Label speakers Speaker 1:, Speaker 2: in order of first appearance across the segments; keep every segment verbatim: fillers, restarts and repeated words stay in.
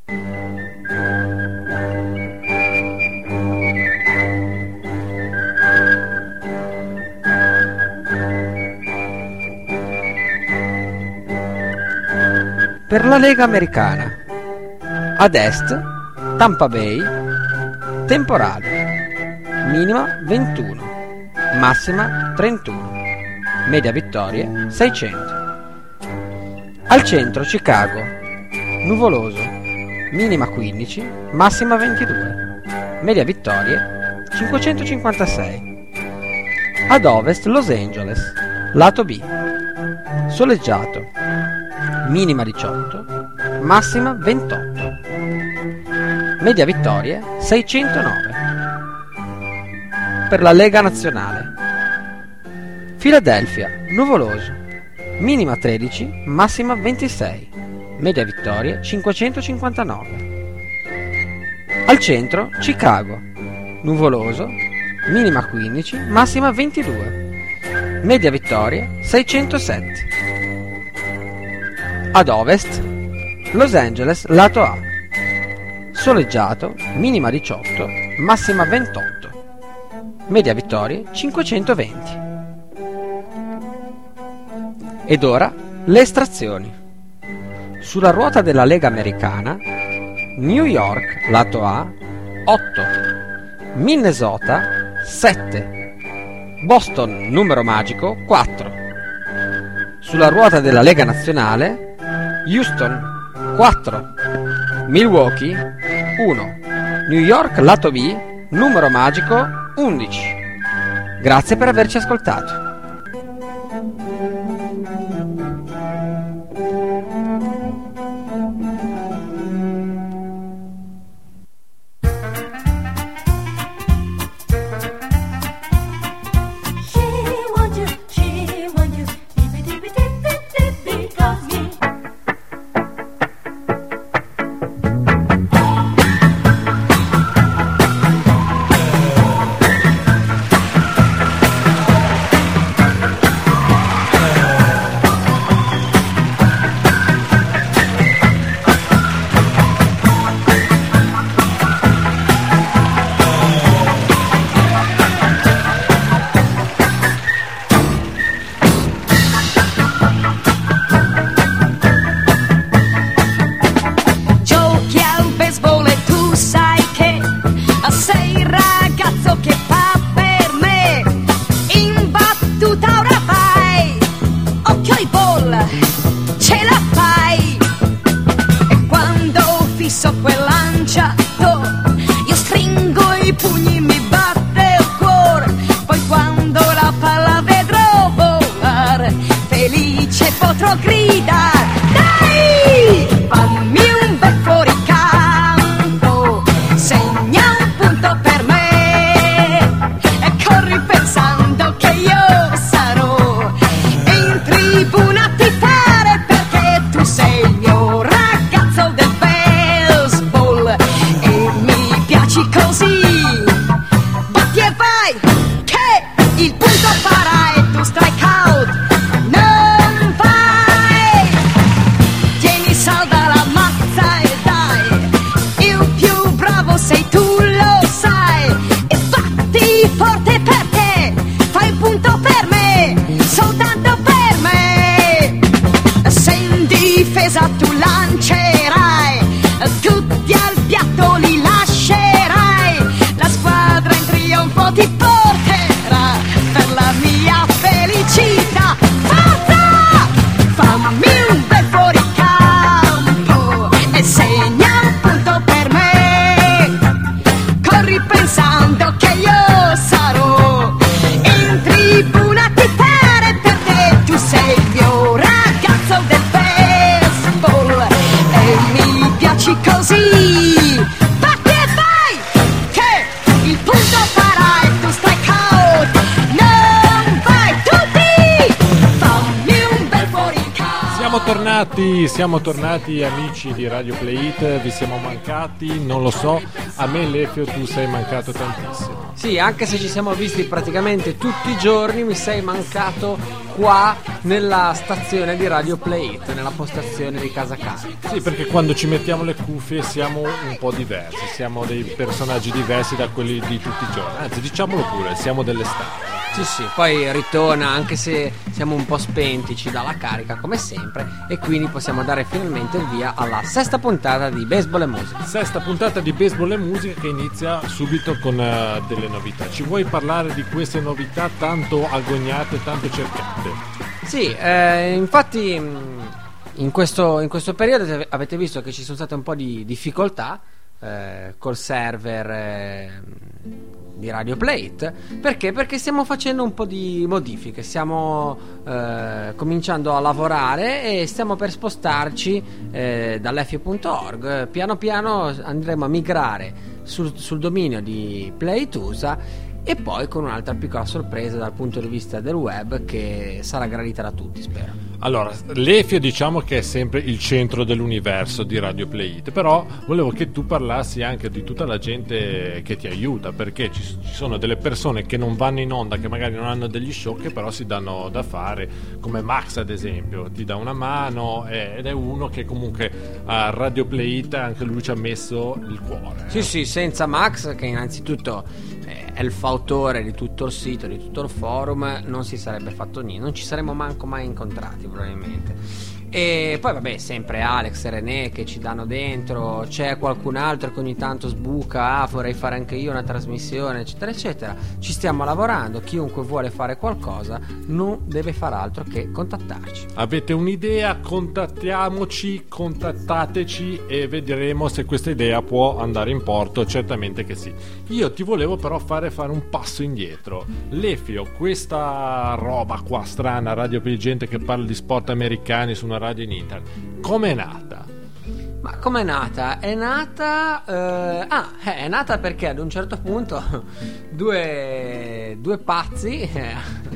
Speaker 1: Per la Lega Americana: ad est Tampa Bay, temporale, minima ventuno, massima trentuno, media vittorie seicento. Al centro Chicago, nuvoloso, minima quindici, massima ventidue, media vittorie cinquecentocinquantasei. Ad ovest Los Angeles, lato B, soleggiato, minima diciotto, massima ventotto, media vittorie seicentonove. Per la Lega Nazionale: Philadelphia, nuvoloso, minima tredici, massima ventisei, media vittorie cinquecentocinquantanove. Al centro Chicago, nuvoloso, minima quindici, massima ventidue, media vittorie seicentosette. Ad ovest Los Angeles, lato A, soleggiato, minima diciotto, massima ventotto, media vittorie cinquecentoventi. Ed ora le estrazioni. Sulla ruota della Lega Americana: New York, lato A, otto, Minnesota sette, Boston, numero magico quattro. Sulla ruota della Lega Nazionale: Houston quattro, Milwaukee uno, New York, lato B, numero magico undici. Grazie per averci ascoltato.
Speaker 2: Siamo tornati amici di Radio Play It, vi siamo mancati, non lo so, a me Lefio tu sei mancato tantissimo.
Speaker 1: Sì, anche se ci siamo visti praticamente tutti i giorni mi sei mancato qua nella stazione di Radio Play It, nella postazione di Casa Carica.
Speaker 2: Sì, perché quando ci mettiamo le cuffie siamo un po' diversi, siamo dei personaggi diversi da quelli di tutti i giorni, anzi diciamolo pure, siamo delle star.
Speaker 1: Sì sì, poi ritorna, anche se siamo un po' spenti, ci dà la carica come sempre, e quindi possiamo dare finalmente il via alla sesta puntata di Baseball e Musica.
Speaker 2: Sesta puntata di Baseball e Musica che inizia subito con uh, delle novità. Ci vuoi parlare di queste novità tanto agognate, tanto cercate?
Speaker 1: Sì, eh, infatti in questo, in questo periodo avete visto che ci sono state un po' di difficoltà eh, col server eh, di Radio Play It. Perché? Perché stiamo facendo un po' di modifiche, stiamo eh, cominciando a lavorare e stiamo per spostarci eh, dall'F I punto org. Piano piano andremo a migrare sul, sul dominio di Play It U S A, e poi con un'altra piccola sorpresa dal punto di vista del web che sarà gradita da tutti, spero.
Speaker 2: Allora, l'E F I O diciamo che è sempre il centro dell'universo di Radio Play It, però volevo che tu parlassi anche di tutta la gente che ti aiuta, perché ci, ci sono delle persone che non vanno in onda, che magari non hanno degli show, che però si danno da fare, come Max ad esempio, ti dà una mano ed è uno che comunque a Radio Play It anche lui ci ha messo il cuore.
Speaker 1: Sì, sì, senza Max, che innanzitutto è il fautore di tutto il sito, di tutto il forum, non si sarebbe fatto niente, non ci saremmo manco mai incontrati probabilmente. E poi vabbè, sempre Alex e René che ci danno dentro, c'è qualcun altro che ogni tanto sbuca, ah vorrei fare anche io una trasmissione, eccetera eccetera. Ci stiamo lavorando, chiunque vuole fare qualcosa non deve far altro che contattarci.
Speaker 2: Avete un'idea? Contattiamoci, contattateci e vedremo se questa idea può andare in porto. Certamente che sì. Io ti volevo però fare fare un passo indietro. L'E F I O, questa roba qua strana, radio per gente che parla di sport americani su una radio in internet, com'è nata?
Speaker 1: Ma com'è nata? È nata eh, ah, è nata perché ad un certo punto due, due pazzi eh,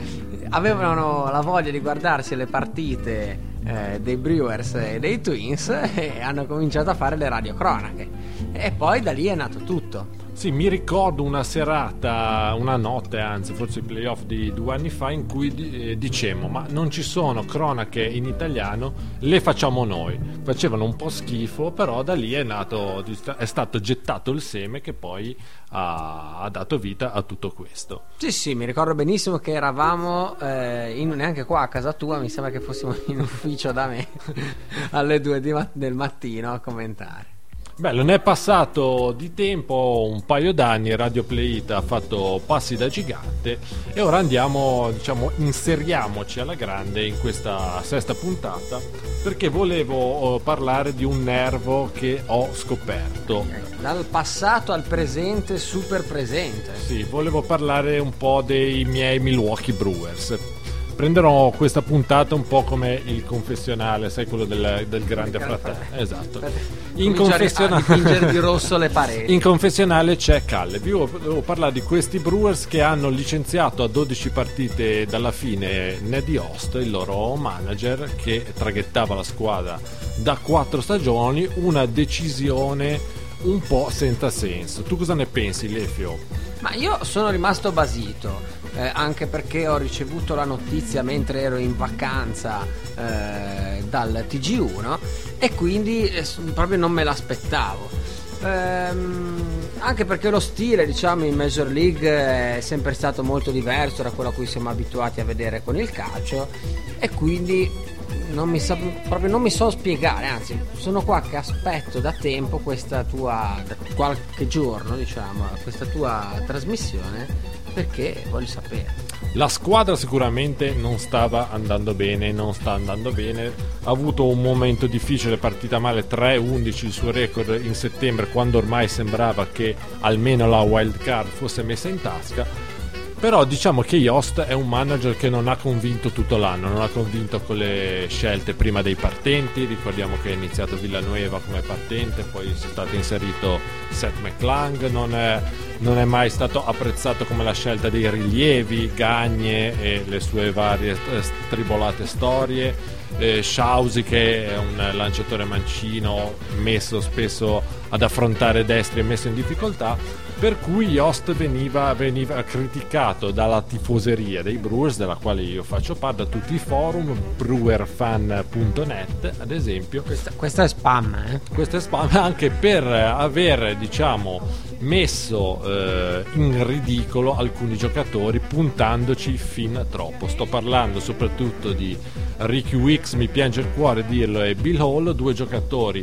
Speaker 1: avevano la voglia di guardarsi le partite eh, dei Brewers e dei Twins e hanno cominciato a fare le radiocronache, e poi da lì è nato tutto.
Speaker 2: Sì, mi ricordo una serata, una notte anzi, forse i playoff di due anni fa, in cui eh, dicemmo ma non ci sono cronache in italiano, le facciamo noi. Facevano un po' schifo, però da lì è nato, è stato gettato il seme che poi ha, ha dato vita a tutto questo.
Speaker 1: Sì sì, mi ricordo benissimo che eravamo eh, in, neanche qua a casa tua, mi sembra che fossimo in ufficio da me alle due di ma- del mattino a commentare.
Speaker 2: Beh, non è passato di tempo, un paio d'anni, Radio Play It ha fatto passi da gigante e ora andiamo, diciamo, inseriamoci alla grande in questa sesta puntata, perché volevo parlare di un nervo che ho scoperto.
Speaker 1: Dal passato al presente, super presente.
Speaker 2: Sì, volevo parlare un po' dei miei Milwaukee Brewers. Prenderò questa puntata un po' come il confessionale, sai, quello del, del grande fratello. Esatto. In confessionale
Speaker 1: di rosso le pareti.
Speaker 2: In confessionale c'è Caleb. Io devo parlare di questi Brewers che hanno licenziato a dodici partite dalla fine Neddy Host, il loro manager, che traghettava la squadra da quattro stagioni. Una decisione un po' senza senso. Tu cosa ne pensi, Lefio?
Speaker 1: Ma io sono rimasto basito. Eh, anche perché ho ricevuto la notizia mentre ero in vacanza eh, dal T G uno e quindi eh, proprio non me l'aspettavo. Ehm, anche perché lo stile, diciamo, in Major League è sempre stato molto diverso da quello a cui siamo abituati a vedere con il calcio, e quindi non mi sa, proprio non mi so spiegare, anzi sono qua che aspetto da tempo questa tua, da qualche giorno diciamo, questa tua trasmissione, perché voglio sapere.
Speaker 2: La squadra sicuramente non stava andando bene, non sta andando bene, ha avuto un momento difficile, partita male, tre undici il suo record in settembre, quando ormai sembrava che almeno la wild card fosse messa in tasca. Però diciamo che Yost è un manager che non ha convinto tutto l'anno, non ha convinto con le scelte prima dei partenti. Ricordiamo che è iniziato Villanueva come partente, poi è stato inserito Seth McClung, non è, non è mai stato apprezzato come la scelta dei rilievi, Gagne e le sue varie stribolate storie, eh, Shausi che è un lanciatore mancino messo spesso ad affrontare destri e messo in difficoltà. per cui Yost veniva, veniva criticato dalla tifoseria dei Brewers, della quale io faccio parte, da tutti i forum, brewerfan punto net ad esempio.
Speaker 1: Questa, questa è spam, eh?
Speaker 2: Questo è spam anche per aver, diciamo, messo eh, in ridicolo alcuni giocatori, puntandoci fin troppo. Sto parlando soprattutto di Ricky Wicks, mi piange il cuore dirlo, e Bill Hall, due giocatori,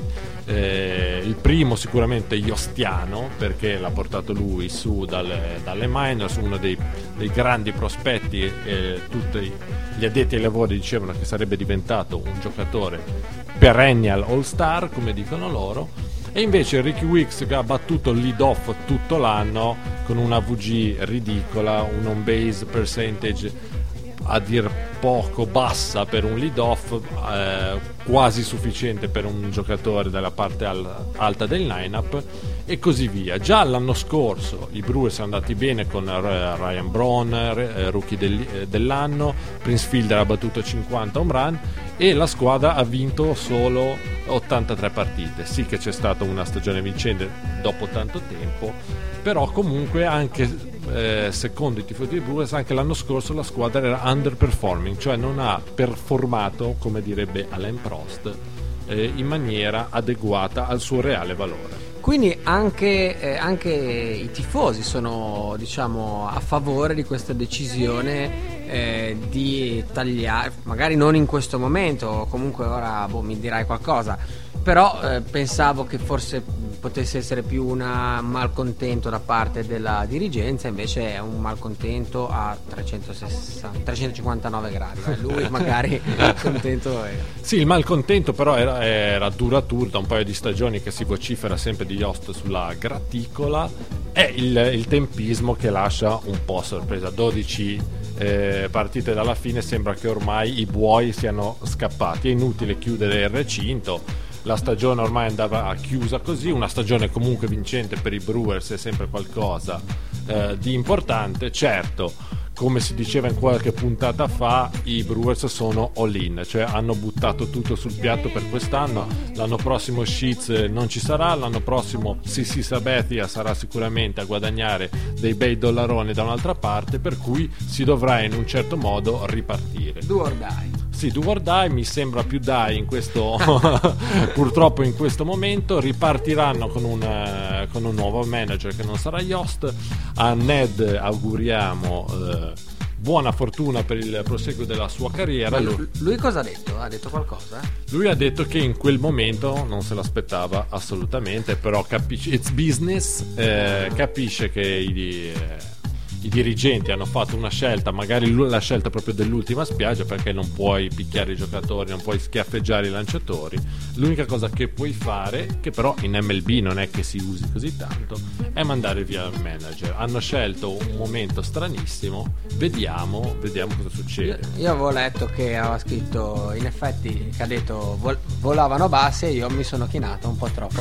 Speaker 2: eh, il primo sicuramente Yostiano, perché l'ha portato lui su dalle, dalle minors, uno dei, dei grandi prospetti, eh, tutti gli addetti ai lavori dicevano che sarebbe diventato un giocatore perennial all-star, come dicono loro. E invece Ricky Wicks, che ha battuto il lead off tutto l'anno con una V G ridicola, un on base percentage a dir poco bassa per un lead off, eh, quasi sufficiente per un giocatore della parte al- alta del lineup, e così via. Già l'anno scorso i Brewers sono andati bene con eh, Ryan Braun, eh, rookie del- eh, dell'anno, Prince Fielder ha battuto cinquanta home run e la squadra ha vinto solo ottantatré partite. Sì che c'è stata una stagione vincente dopo tanto tempo, però comunque anche eh, secondo i tifosi dei Brewers anche l'anno scorso la squadra era underperforming, cioè non ha performato, come direbbe Alain Prost, eh, in maniera adeguata al suo reale valore.
Speaker 1: Quindi anche, eh, anche i tifosi sono, diciamo, a favore di questa decisione eh, di tagliare, magari non in questo momento, comunque ora boh, mi dirai qualcosa, però eh, pensavo che forse potesse essere più una malcontento da parte della dirigenza, invece è un malcontento a trecentosessanta, trecentocinquantanove gradi. Lui magari contento è...
Speaker 2: Sì, il malcontento però era, era duraturo da un paio di stagioni, che si vocifera sempre di Yost sulla graticola, è il, il tempismo che lascia un po' sorpresa. dodici eh, partite dalla fine, sembra che ormai i buoi siano scappati, è inutile chiudere il recinto. La stagione ormai andava chiusa così, una stagione comunque vincente per i Brewers è sempre qualcosa eh, di importante. Certo, come si diceva in qualche puntata fa, i Brewers sono all in, cioè hanno buttato tutto sul piatto per quest'anno. L'anno prossimo Sheets non ci sarà, l'anno prossimo Sissi Sabathia sarà sicuramente a guadagnare dei bei dollaroni da un'altra parte, per cui si dovrà in un certo modo ripartire.
Speaker 1: Do or die.
Speaker 2: Sì, do or die, mi sembra più die in questo purtroppo in questo momento. Ripartiranno con un, uh, con un nuovo manager che non sarà Yost. A Ned auguriamo uh, buona fortuna per il proseguo della sua carriera.
Speaker 1: Lui, lui cosa ha detto? Ha detto qualcosa?
Speaker 2: Lui ha detto che in quel momento non se l'aspettava assolutamente, però capisce, it's business, eh, capisce che i, eh, i dirigenti hanno fatto una scelta, magari la scelta proprio dell'ultima spiaggia, perché non puoi picchiare i giocatori, non puoi schiaffeggiare i lanciatori. L'unica cosa che puoi fare, che però in M L B non è che si usi così tanto, è mandare via il manager. Hanno scelto un momento stranissimo, vediamo vediamo cosa succede.
Speaker 1: Io, io avevo letto che aveva scritto, in effetti, che ha detto vol- volavano bassi, e io mi sono chinato un po' troppo.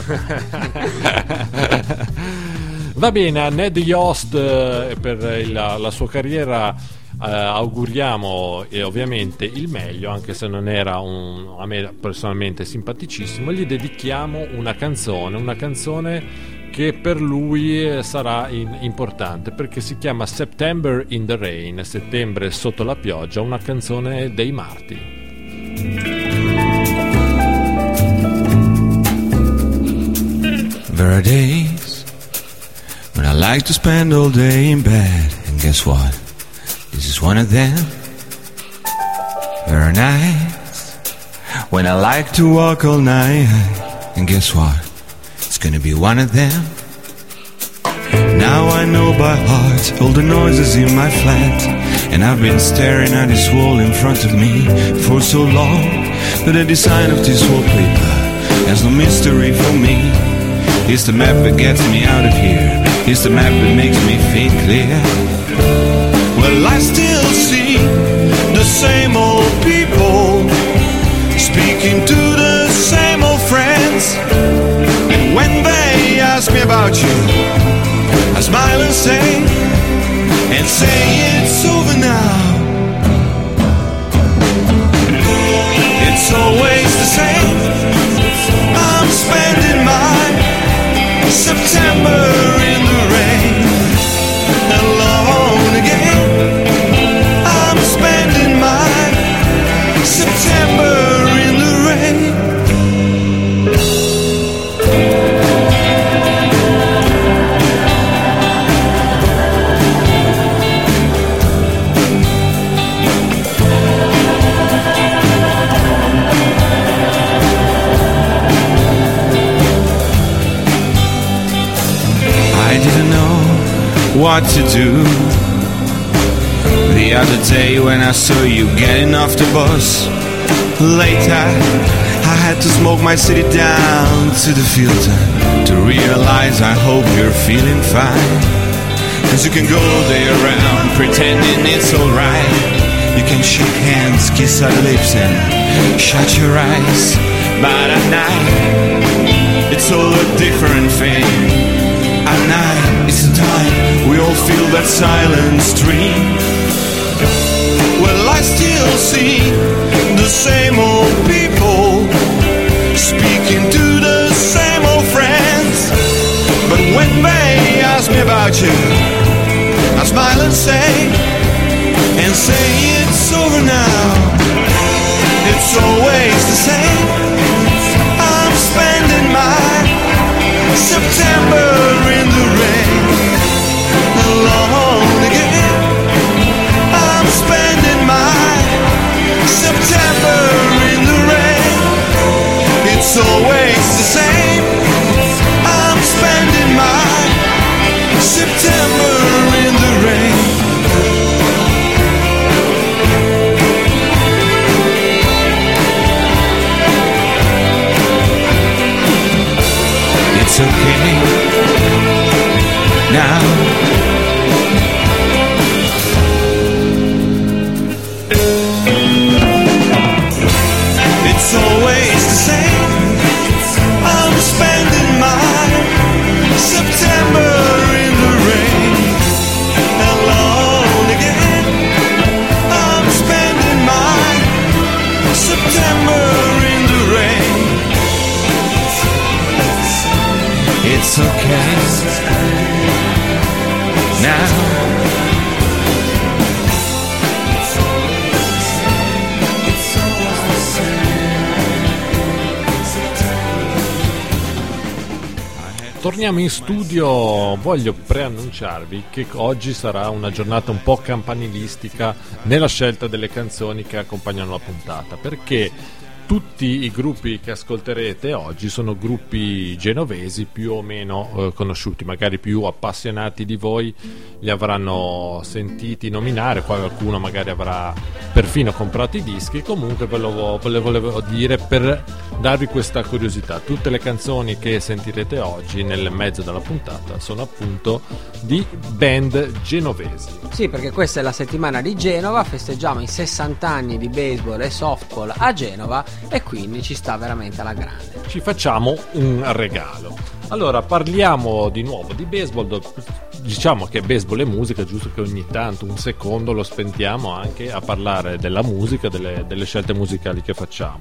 Speaker 2: Va bene, a Ned Yost eh, per il, la, la sua carriera eh, auguriamo eh, ovviamente il meglio, anche se non era un, a me personalmente simpaticissimo. Gli dedichiamo una canzone, una canzone che per lui eh, sarà in, importante, perché si chiama September in the Rain, settembre sotto la pioggia, una canzone dei Marti.
Speaker 3: There are days when I like to spend all day in bed, and guess what? This is one of them. There are nights when I like to walk all night, and guess what? It's gonna be one of them. Now I know by heart all the noises in my flat, and I've been staring at this wall in front of me for so long that the design of this wallpaper has no mystery for me. It's the map that gets me out of here. It's the map that makes me think clear. Well, I still see the same old people speaking to the same old friends. And when they ask me about you, I smile and say, and say it's over now. It's always the same. I'm spending my September in the rain. what to do. The other day when I saw you getting off the bus, later I had to smoke my city down to the filter to realize I hope you're feeling fine. Cause you can go there around pretending it's alright. You can shake hands, kiss our lips and shut your eyes. But at night, it's all a different thing. At night, it's the time we all feel that silent stream. Well, I still see the same old people speaking to the same old friends. But when they ask me about you, I smile and say, and say it's over now. It's always the same. I'm spending my September in the rain, alone again. I'm spending my September in the rain. It's always the same. I'm spending my September in the rain. It's okay now. It's always the same. I'm spending my September in the rain, alone again. I'm spending my September in the rain. It's okay now.
Speaker 2: Torniamo in studio, voglio preannunciarvi che oggi sarà una giornata un po' campanilistica nella scelta delle canzoni che accompagnano la puntata, perché tutti i gruppi che ascolterete oggi sono gruppi genovesi più o meno eh, conosciuti, magari più appassionati di voi li avranno sentiti nominare, qualcuno magari avrà perfino comprato i dischi. Comunque ve lo ve lo volevo dire per darvi questa curiosità. Tutte le canzoni che sentirete oggi nel mezzo della puntata sono appunto di band genovesi.
Speaker 1: Sì, perché questa è la settimana di Genova, festeggiamo i sessanta anni di baseball e softball a Genova e quindi ci sta veramente alla grande.
Speaker 2: Ci facciamo un regalo. Allora, parliamo di nuovo di baseball. Diciamo che baseball è musica, giusto che ogni tanto un secondo lo spendiamo anche a parlare della musica, delle, delle scelte musicali che facciamo.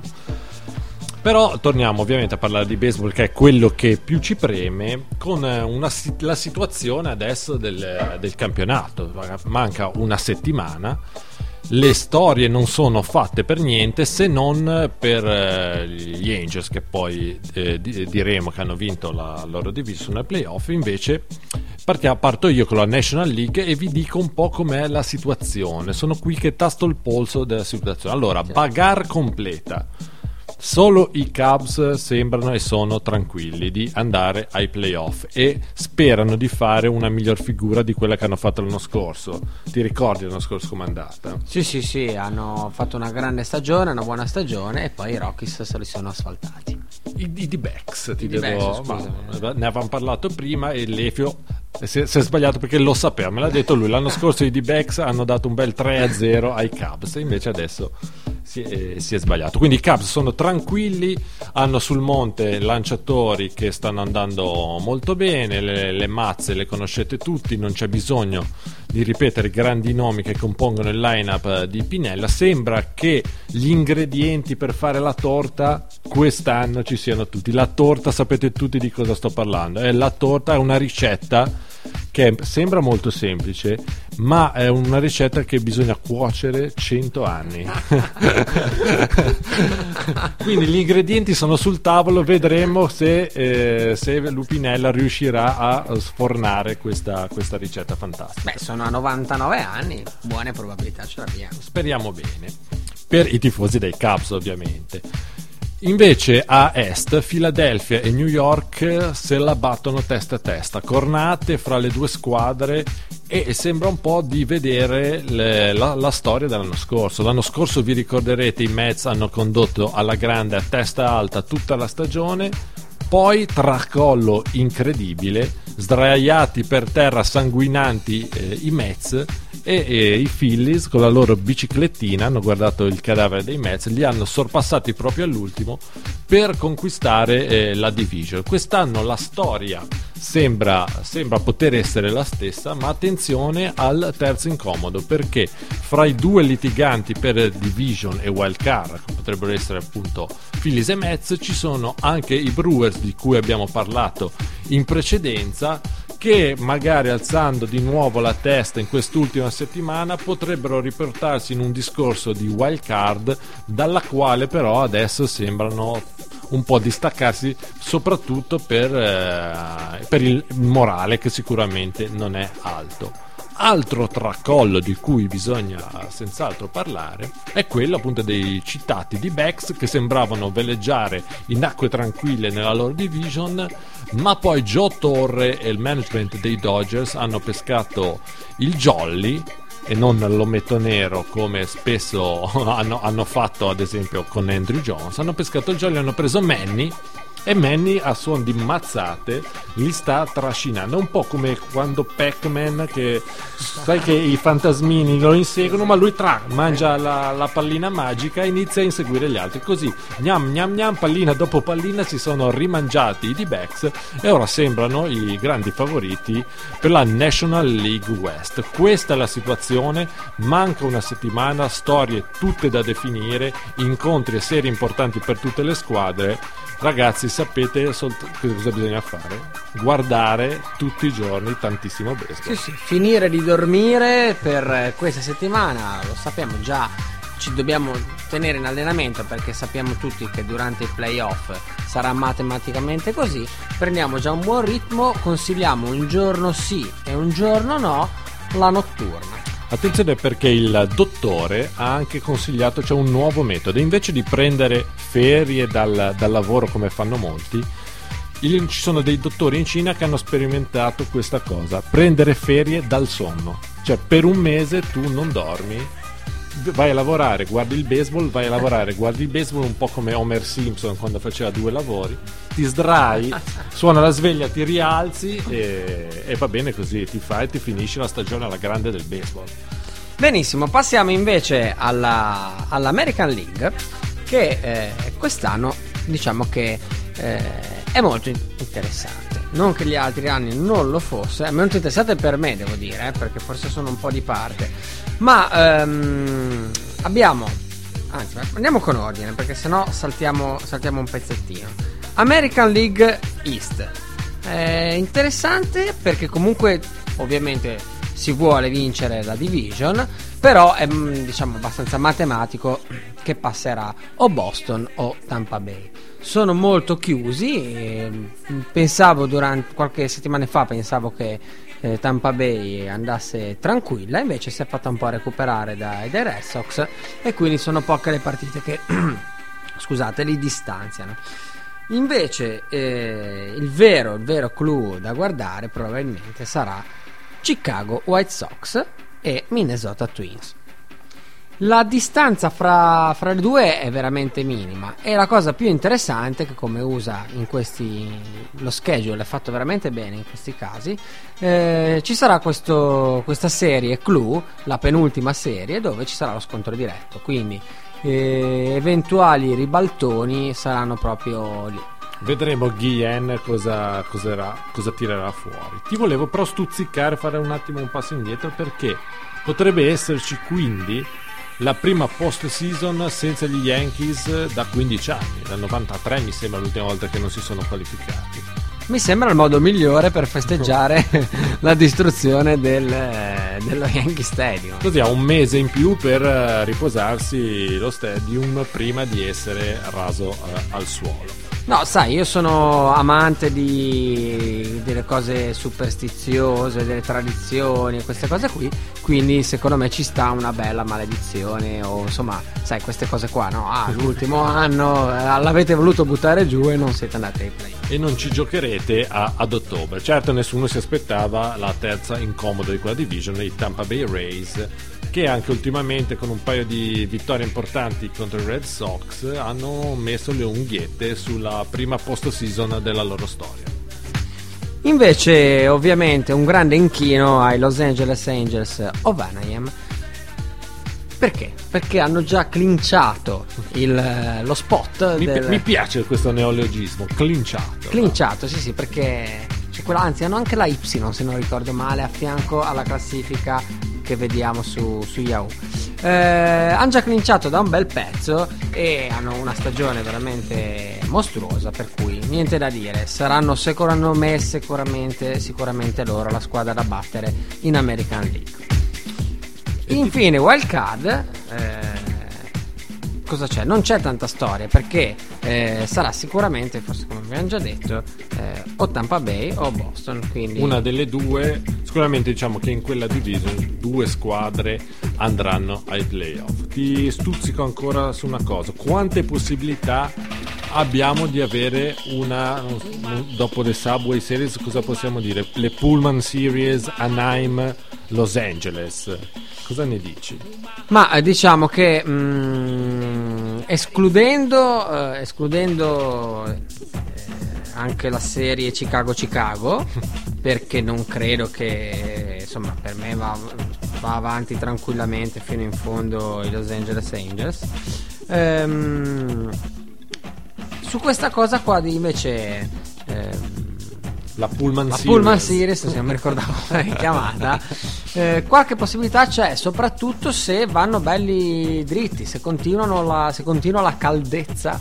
Speaker 2: Però torniamo ovviamente a parlare di baseball, che è quello che più ci preme, con una, la situazione adesso del, del campionato. Manca una settimana, le storie non sono fatte per niente, se non per eh, gli Angels, che poi eh, diremo che hanno vinto la loro division ai playoff. Invece partiamo, parto io con la National League e vi dico un po' com'è la situazione. Sono qui che tasto il polso della situazione. Allora, bagarre completa. Solo i Cubs sembrano e sono tranquilli di andare ai playoff e sperano di fare una miglior figura di quella che hanno fatto l'anno scorso. Ti ricordi l'anno scorso com'è andata?
Speaker 1: Sì, sì, sì, hanno fatto una grande stagione, una buona stagione, e poi i Rockies se li sono asfaltati.
Speaker 2: I, i D-backs, ti
Speaker 1: I
Speaker 2: devo,
Speaker 1: D-backs,
Speaker 2: ma, ne avevamo parlato prima e Lefio si è, si è sbagliato perché lo sapeva, me l'ha detto lui. L'anno scorso i D-backs hanno dato un bel tre a zero ai Cubs, invece adesso si è, si è sbagliato. Quindi i Cubs sono tranquilli, hanno sul monte lanciatori che stanno andando molto bene, le, le mazze le conoscete tutti, non c'è bisogno di ripetere i grandi nomi che compongono il line-up di Pinella. Sembra che gli ingredienti per fare la torta quest'anno ci siano tutti. La torta, sapete tutti di cosa sto parlando, è la torta, è una ricetta che sembra molto semplice, ma è una ricetta che bisogna cuocere cento anni. Quindi gli ingredienti sono sul tavolo, vedremo se, eh, se Lupinella riuscirà a sfornare questa, questa ricetta fantastica.
Speaker 1: Beh, sono a novantanove anni, buone probabilità ce l'abbiamo.
Speaker 2: Speriamo bene, per i tifosi dei Cubs ovviamente. Invece a est, Philadelphia e New York se la battono testa a testa, cornate fra le due squadre, e sembra un po' di vedere le, la, la storia dell'anno scorso. L'anno scorso, vi ricorderete, i Mets hanno condotto alla grande a testa alta tutta la stagione, poi tracollo incredibile, sdraiati per terra sanguinanti eh, i Mets, e, e i Phillies con la loro biciclettina hanno guardato il cadavere dei Mets, li hanno sorpassati proprio all'ultimo per conquistare eh, la division. Quest'anno la storia sembra, sembra poter essere la stessa, ma attenzione al terzo incomodo, perché fra i due litiganti per division e wild card, che potrebbero essere appunto Phillies e Mets, ci sono anche i Brewers, di cui abbiamo parlato in precedenza, che magari alzando di nuovo la testa in quest'ultima settimana potrebbero riportarsi in un discorso di wild card, dalla quale però adesso sembrano un po' distaccarsi, soprattutto per, eh, per il morale, che sicuramente non è alto. Altro tracollo di cui bisogna senz'altro parlare è quello appunto dei citati D-backs, che sembravano veleggiare in acque tranquille nella loro division, ma poi Joe Torre e il management dei Dodgers hanno pescato il jolly, e non l'ometto nero come spesso hanno, hanno fatto ad esempio con Andrew Jones. Hanno pescato il jolly, hanno preso Manny, e Manny a suon di mazzate li sta trascinando, un po' come quando Pac-Man, che sai che i fantasmini lo inseguono, ma lui tra mangia la, la pallina magica e inizia a inseguire gli altri, così gnam gnam gnam, pallina dopo pallina si sono rimangiati i D-backs, e ora sembrano i grandi favoriti per la National League West. Questa è la situazione, manca una settimana, storie tutte da definire, incontri e serie importanti per tutte le squadre. Ragazzi, sapete solt- cosa bisogna fare? Guardare tutti i giorni tantissimo baseball.
Speaker 1: Sì, sì, finire di dormire per questa settimana, lo sappiamo già, ci dobbiamo tenere in allenamento, perché sappiamo tutti che durante i playoff sarà matematicamente così. Prendiamo già un buon ritmo, consigliamo un giorno sì e un giorno no la notturna.
Speaker 2: Attenzione, perché il dottore ha anche consigliato, c'è un nuovo metodo: invece di prendere ferie dal, dal lavoro come fanno molti, il, ci sono dei dottori in Cina che hanno sperimentato questa cosa: prendere ferie dal sonno. Cioè per un mese tu non dormi, vai a lavorare, guardi il baseball, vai a lavorare, guardi il baseball, un po' come Homer Simpson quando faceva due lavori, ti sdrai, suona la sveglia, ti rialzi e, e va bene così, ti fai e ti finisci la stagione alla grande del baseball.
Speaker 1: Benissimo, passiamo invece alla, all'American League, che eh, quest'anno diciamo che eh, è molto interessante. Non che gli altri anni non lo fosse, è molto interessante per me, devo dire, eh, perché forse sono un po' di parte. Ma ehm, abbiamo, anzi andiamo con ordine, perché sennò saltiamo, saltiamo un pezzettino. American League East è interessante perché comunque ovviamente si vuole vincere la division, però è diciamo abbastanza matematico che passerà o Boston o Tampa Bay. Sono molto chiusi, e pensavo durante qualche settimana fa pensavo che eh, Tampa Bay andasse tranquilla, invece si è fatta un po' recuperare dai, dai Red Sox, e quindi sono poche le partite che scusate li distanziano. Invece eh, il vero il vero clou da guardare probabilmente sarà Chicago White Sox e Minnesota Twins. La distanza fra, fra le due è veramente minima, e la cosa più interessante è che, come usa in questi lo schedule è fatto veramente bene in questi casi, eh, ci sarà questo, questa serie clou, la penultima serie, dove ci sarà lo scontro diretto, quindi eh, eventuali ribaltoni saranno proprio lì.
Speaker 2: Vedremo Guillen cosa, cosa, cosa tirerà fuori. Ti volevo però stuzzicare, fare un attimo un passo indietro, perché potrebbe esserci quindi la prima post season senza gli Yankees da quindici anni, dal novantatré mi sembra l'ultima volta che non si sono qualificati.
Speaker 1: Mi sembra il modo migliore per festeggiare la distruzione del, dello Yankee Stadium.
Speaker 2: Così ha un mese in più per riposarsi lo stadium prima di essere raso uh, al suolo.
Speaker 1: No, sai, io sono amante di delle cose superstiziose, delle tradizioni, queste cose qui, quindi secondo me ci sta una bella maledizione o insomma, sai, queste cose qua, no? Ah, l'ultimo anno eh, l'avete voluto buttare giù e non siete andati ai play.
Speaker 2: E non ci giocherete a, ad ottobre. Certo, nessuno si aspettava la terza incomoda di quella division, i Tampa Bay Rays, che anche ultimamente con un paio di vittorie importanti contro i Red Sox hanno messo le unghiette sulla prima postseason della loro storia.
Speaker 1: Invece ovviamente un grande inchino ai Los Angeles Angels of Anaheim. Perché? Perché hanno già clinciato il, lo spot
Speaker 2: mi,
Speaker 1: del...
Speaker 2: mi piace questo neologismo, clinciato.
Speaker 1: Clinciato, sì sì, perché c'è quella, anzi hanno anche la Y se non ricordo male a fianco alla classifica che vediamo su, su Yahoo. Eh, hanno già clinciato da un bel pezzo e hanno una stagione veramente mostruosa, per cui niente da dire, saranno secondo me sicuramente, sicuramente loro la squadra da battere in American League. Infine wild card, eh, cosa c'è? Non c'è tanta storia perché eh, sarà sicuramente, forse come abbiamo già detto, eh, o Tampa Bay o Boston, quindi
Speaker 2: una delle due. Sicuramente diciamo che in quella division due squadre andranno ai playoff. Ti stuzzico ancora su una cosa: quante possibilità abbiamo di avere una, dopo le Subway Series, cosa possiamo dire, le Pullman Series Anaheim Los Angeles? Cosa ne dici?
Speaker 1: Ma eh, diciamo che mh, escludendo eh, escludendo eh, anche la serie Chicago-Chicago, perché non credo che, insomma, per me va, va avanti tranquillamente fino in fondo i Los Angeles Angels. Ehm, su questa cosa qua di invece ehm,
Speaker 2: la Pullman
Speaker 1: la
Speaker 2: Series,
Speaker 1: Pullman Series, se non mi ricordavo come è chiamata, eh, qualche possibilità c'è, soprattutto se vanno belli dritti, se continuano la, se continua la caldezza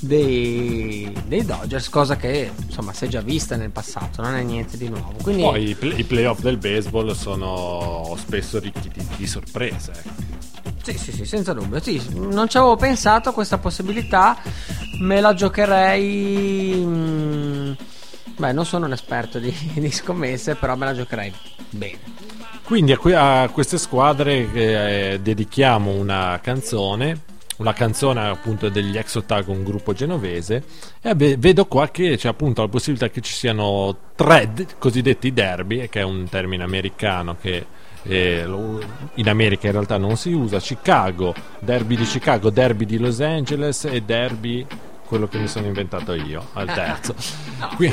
Speaker 1: dei, dei Dodgers, cosa che insomma si è già vista nel passato, non è niente di nuovo. Quindi
Speaker 2: poi i, play, i playoff del baseball sono spesso ricchi di, di sorprese.
Speaker 1: Sì, sì, sì, senza dubbio. Sì, non ci avevo pensato a questa possibilità, me la giocherei. Mh, beh, non sono un esperto di, di scommesse, però me la giocherei bene.
Speaker 2: Quindi a, que- a queste squadre eh, dedichiamo una canzone, una canzone appunto degli Ex Otago, un gruppo genovese, e beh, vedo qua che c'è appunto la possibilità che ci siano tre d- cosiddetti derby, che è un termine americano che eh, lo, in America in realtà non si usa. Chicago, derby di Chicago, derby di Los Angeles e derby, quello che mi sono inventato io al terzo.
Speaker 1: No,
Speaker 2: Qui...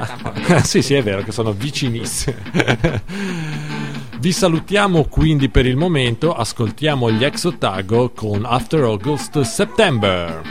Speaker 2: sì, sì, è vero che sono vicinissime. Vi salutiamo quindi per il momento, ascoltiamo gli Ex Otago con After August September.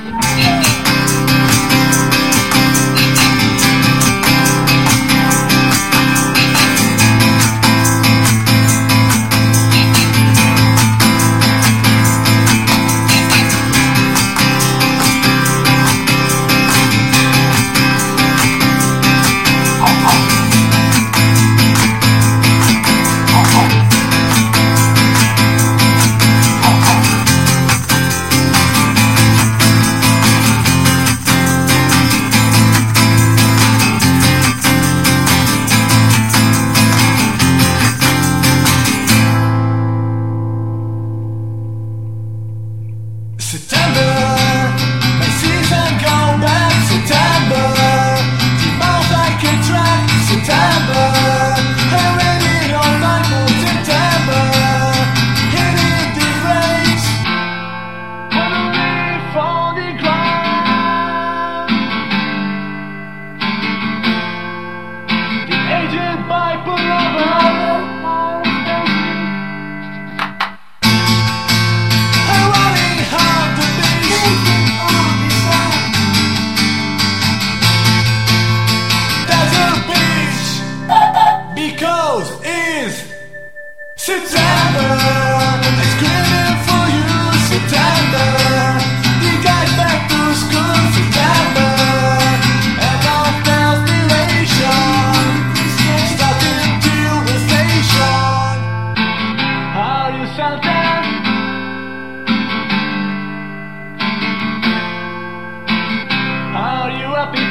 Speaker 4: Are you happy?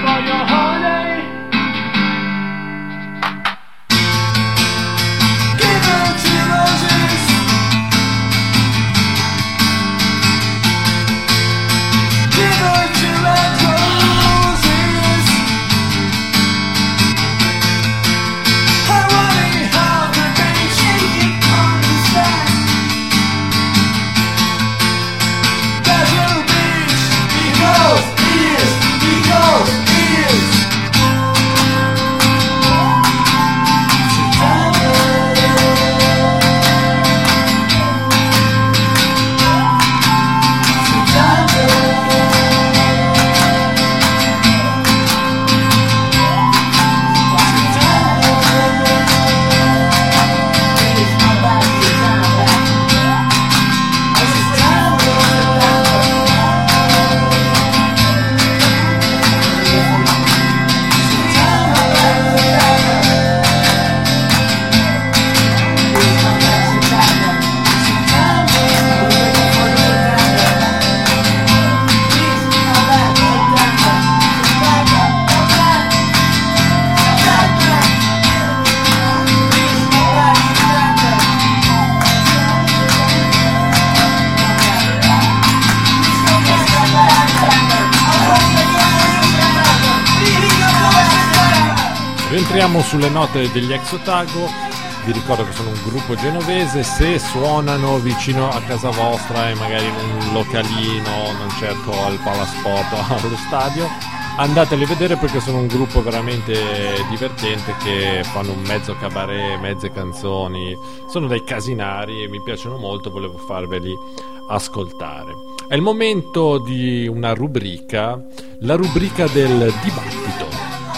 Speaker 2: Rientriamo sulle note degli Ex Otago. Vi ricordo che sono un gruppo genovese. Se suonano vicino a casa vostra e magari in un localino, non certo al Palasport o allo stadio, andateli a vedere perché sono un gruppo veramente divertente che fanno un mezzo cabaret, mezze canzoni, sono dei casinari e mi piacciono molto, volevo farveli ascoltare. È il momento di una rubrica, la rubrica del dibattito.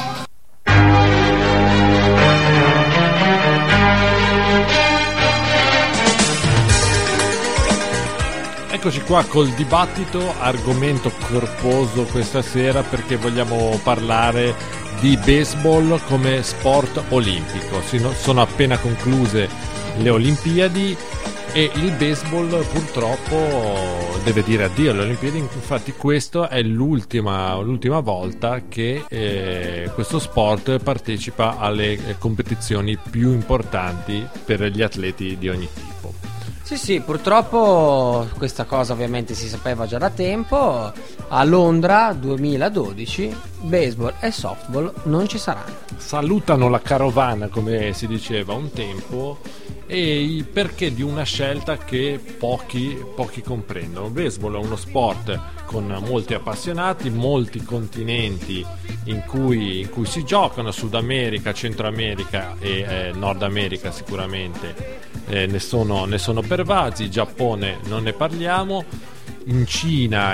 Speaker 2: Eccoci qua col dibattito, argomento corposo questa sera perché vogliamo parlare di baseball come sport olimpico. Sono appena concluse le Olimpiadi e il baseball purtroppo deve dire addio alle Olimpiadi, infatti questa è l'ultima, l'ultima volta che eh, questo sport partecipa alle competizioni più importanti per gli atleti di ogni tipo.
Speaker 1: Sì, sì, purtroppo questa cosa ovviamente si sapeva già da tempo. A Londra duemiladodici baseball e softball non ci saranno.
Speaker 2: Salutano la carovana, come si diceva un tempo, e il perché di una scelta che pochi, pochi comprendono. Il baseball è uno sport con molti appassionati, molti continenti in cui, in cui si giocano, Sud America, Centro America e eh, Nord America sicuramente eh, ne sono, ne sono pervasi. Giappone non ne parliamo. In Cina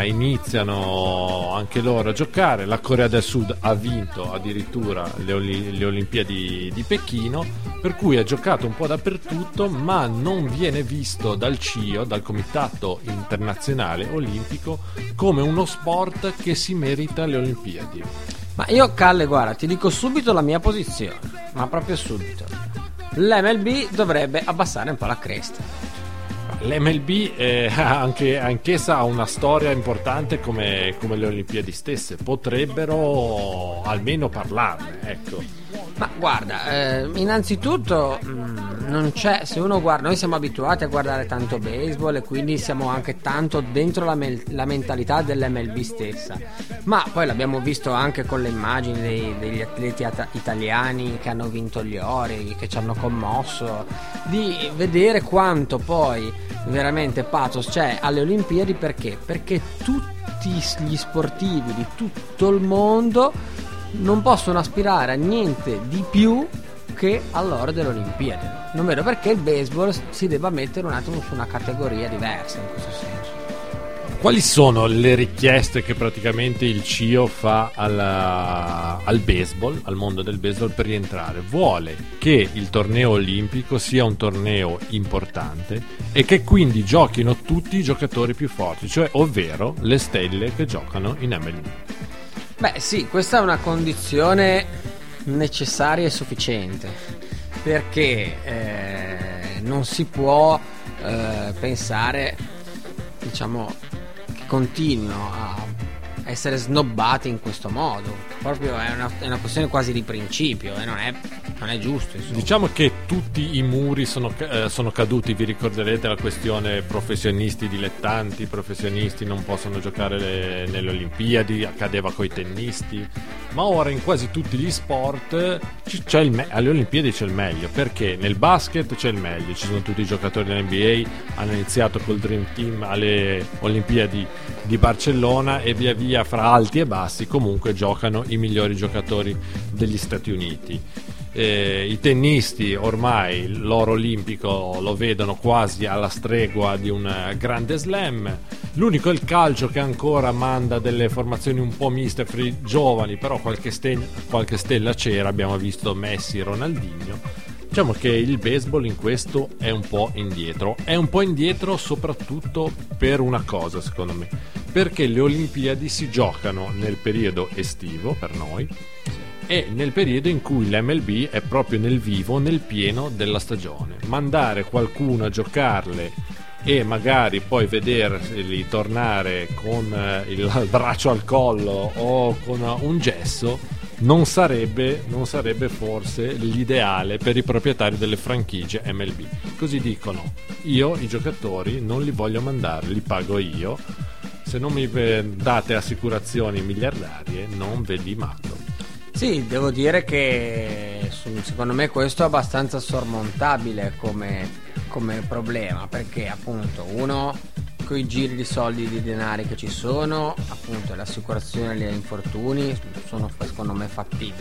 Speaker 2: iniziano anche loro a giocare, la Corea del Sud ha vinto addirittura le, Oli- le Olimpiadi di Pechino, per cui ha giocato un po' dappertutto, ma non viene visto dal C I O, dal Comitato Internazionale Olimpico, come uno sport che si merita le Olimpiadi.
Speaker 1: Ma io, Calle, guarda, ti dico subito la mia posizione, ma proprio subito. L'M L B dovrebbe abbassare un po' la cresta.
Speaker 2: L'M L B eh, anche, anch'essa ha una storia importante come, come le Olimpiadi stesse, potrebbero almeno parlarne, ecco.
Speaker 1: Ma guarda, eh, innanzitutto mh, non c'è, se uno guarda, noi siamo abituati a guardare tanto baseball e quindi siamo anche tanto dentro la, me- la mentalità dell'M L B stessa, ma poi l'abbiamo visto anche con le immagini dei, degli atleti at- italiani che hanno vinto gli ori, che ci hanno commosso, di vedere quanto poi veramente pathos c'è alle Olimpiadi. Perché? Perché tutti gli sportivi di tutto il mondo non possono aspirare a niente di più che all'oro delle Olimpiadi. Non vedo perché il baseball si debba mettere un attimo su una categoria diversa in questo senso.
Speaker 2: Quali sono le richieste che praticamente il C I O fa alla, al baseball, al mondo del baseball per rientrare? Vuole che il torneo olimpico sia un torneo importante e che quindi giochino tutti i giocatori più forti, cioè ovvero le stelle che giocano in M L B.
Speaker 1: Beh sì, questa è una condizione necessaria e sufficiente, perché eh, non si può eh, pensare, diciamo, che continuino a essere snobbati in questo modo. Proprio è una, è una questione quasi di principio e eh, non, è, non è giusto, insomma.
Speaker 2: Diciamo che tutti i muri sono, eh, sono caduti. Vi ricorderete la questione professionisti, dilettanti, professionisti non possono giocare le, nelle Olimpiadi, accadeva coi tennisti, ma ora in quasi tutti gli sport c'è il me- alle Olimpiadi c'è il meglio, perché nel basket c'è il meglio, ci sono tutti i giocatori dell'N B A, hanno iniziato col Dream Team alle Olimpiadi di Barcellona e via via fra alti e bassi comunque giocano i migliori giocatori degli Stati Uniti. Eh, i tennisti ormai l'oro olimpico lo vedono quasi alla stregua di un grande slam. L'unico è il calcio che ancora manda delle formazioni un po' miste fra i giovani, però qualche, ste- qualche stella c'era, abbiamo visto Messi, Ronaldinho. Diciamo che il baseball in questo è un po' indietro, è un po' indietro soprattutto per una cosa, secondo me, perché le Olimpiadi si giocano nel periodo estivo per noi e nel periodo in cui l'M L B è proprio nel vivo, nel pieno della stagione. Mandare qualcuno a giocarle e magari poi vederli tornare con il braccio al collo o con un gesso non sarebbe, non sarebbe forse l'ideale per i proprietari delle franchigie M L B. Così dicono: io i giocatori non li voglio mandare, li pago io, se non mi date assicurazioni miliardarie non ve li mando.
Speaker 1: Sì, devo dire che secondo me questo è abbastanza sormontabile come, come problema, perché appunto uno, con i giri di soldi e di denari che ci sono, appunto l'assicurazione agli infortuni sono secondo me fattibili,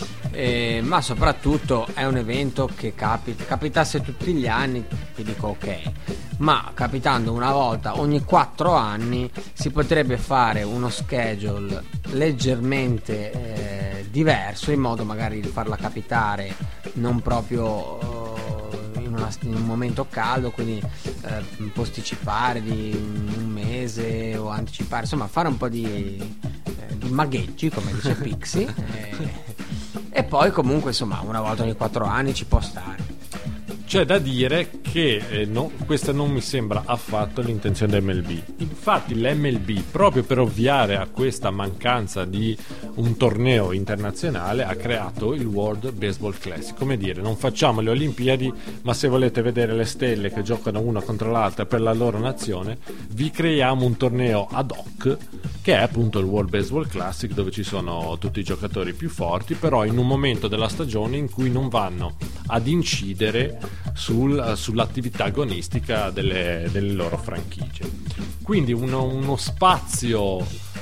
Speaker 1: eh, ma soprattutto è un evento che capita, capitasse tutti gli anni ti dico ok, ma capitando una volta ogni quattro anni si potrebbe fare uno schedule leggermente eh, diverso, in modo magari di farla capitare non proprio uh, in, una, in un momento caldo, quindi uh, posticipare di un mese o anticipare, insomma fare un po' di, eh, di magheggi, come dice Pixie, eh, e poi comunque insomma una volta ogni quattro anni ci può stare.
Speaker 2: C'è da dire che eh, no, questa non mi sembra affatto l'intenzione dell'M L B. Infatti l'M L B, proprio per ovviare a questa mancanza di un torneo internazionale, ha creato il World Baseball Classic. Come dire, non facciamo le Olimpiadi, ma se volete vedere le stelle che giocano una contro l'altra per la loro nazione, vi creiamo un torneo ad hoc, che è appunto il World Baseball Classic, dove ci sono tutti i giocatori più forti, però in un momento della stagione in cui non vanno ad incidere sul, sull'attività agonistica delle, delle loro franchigie. Quindi uno, uno spazio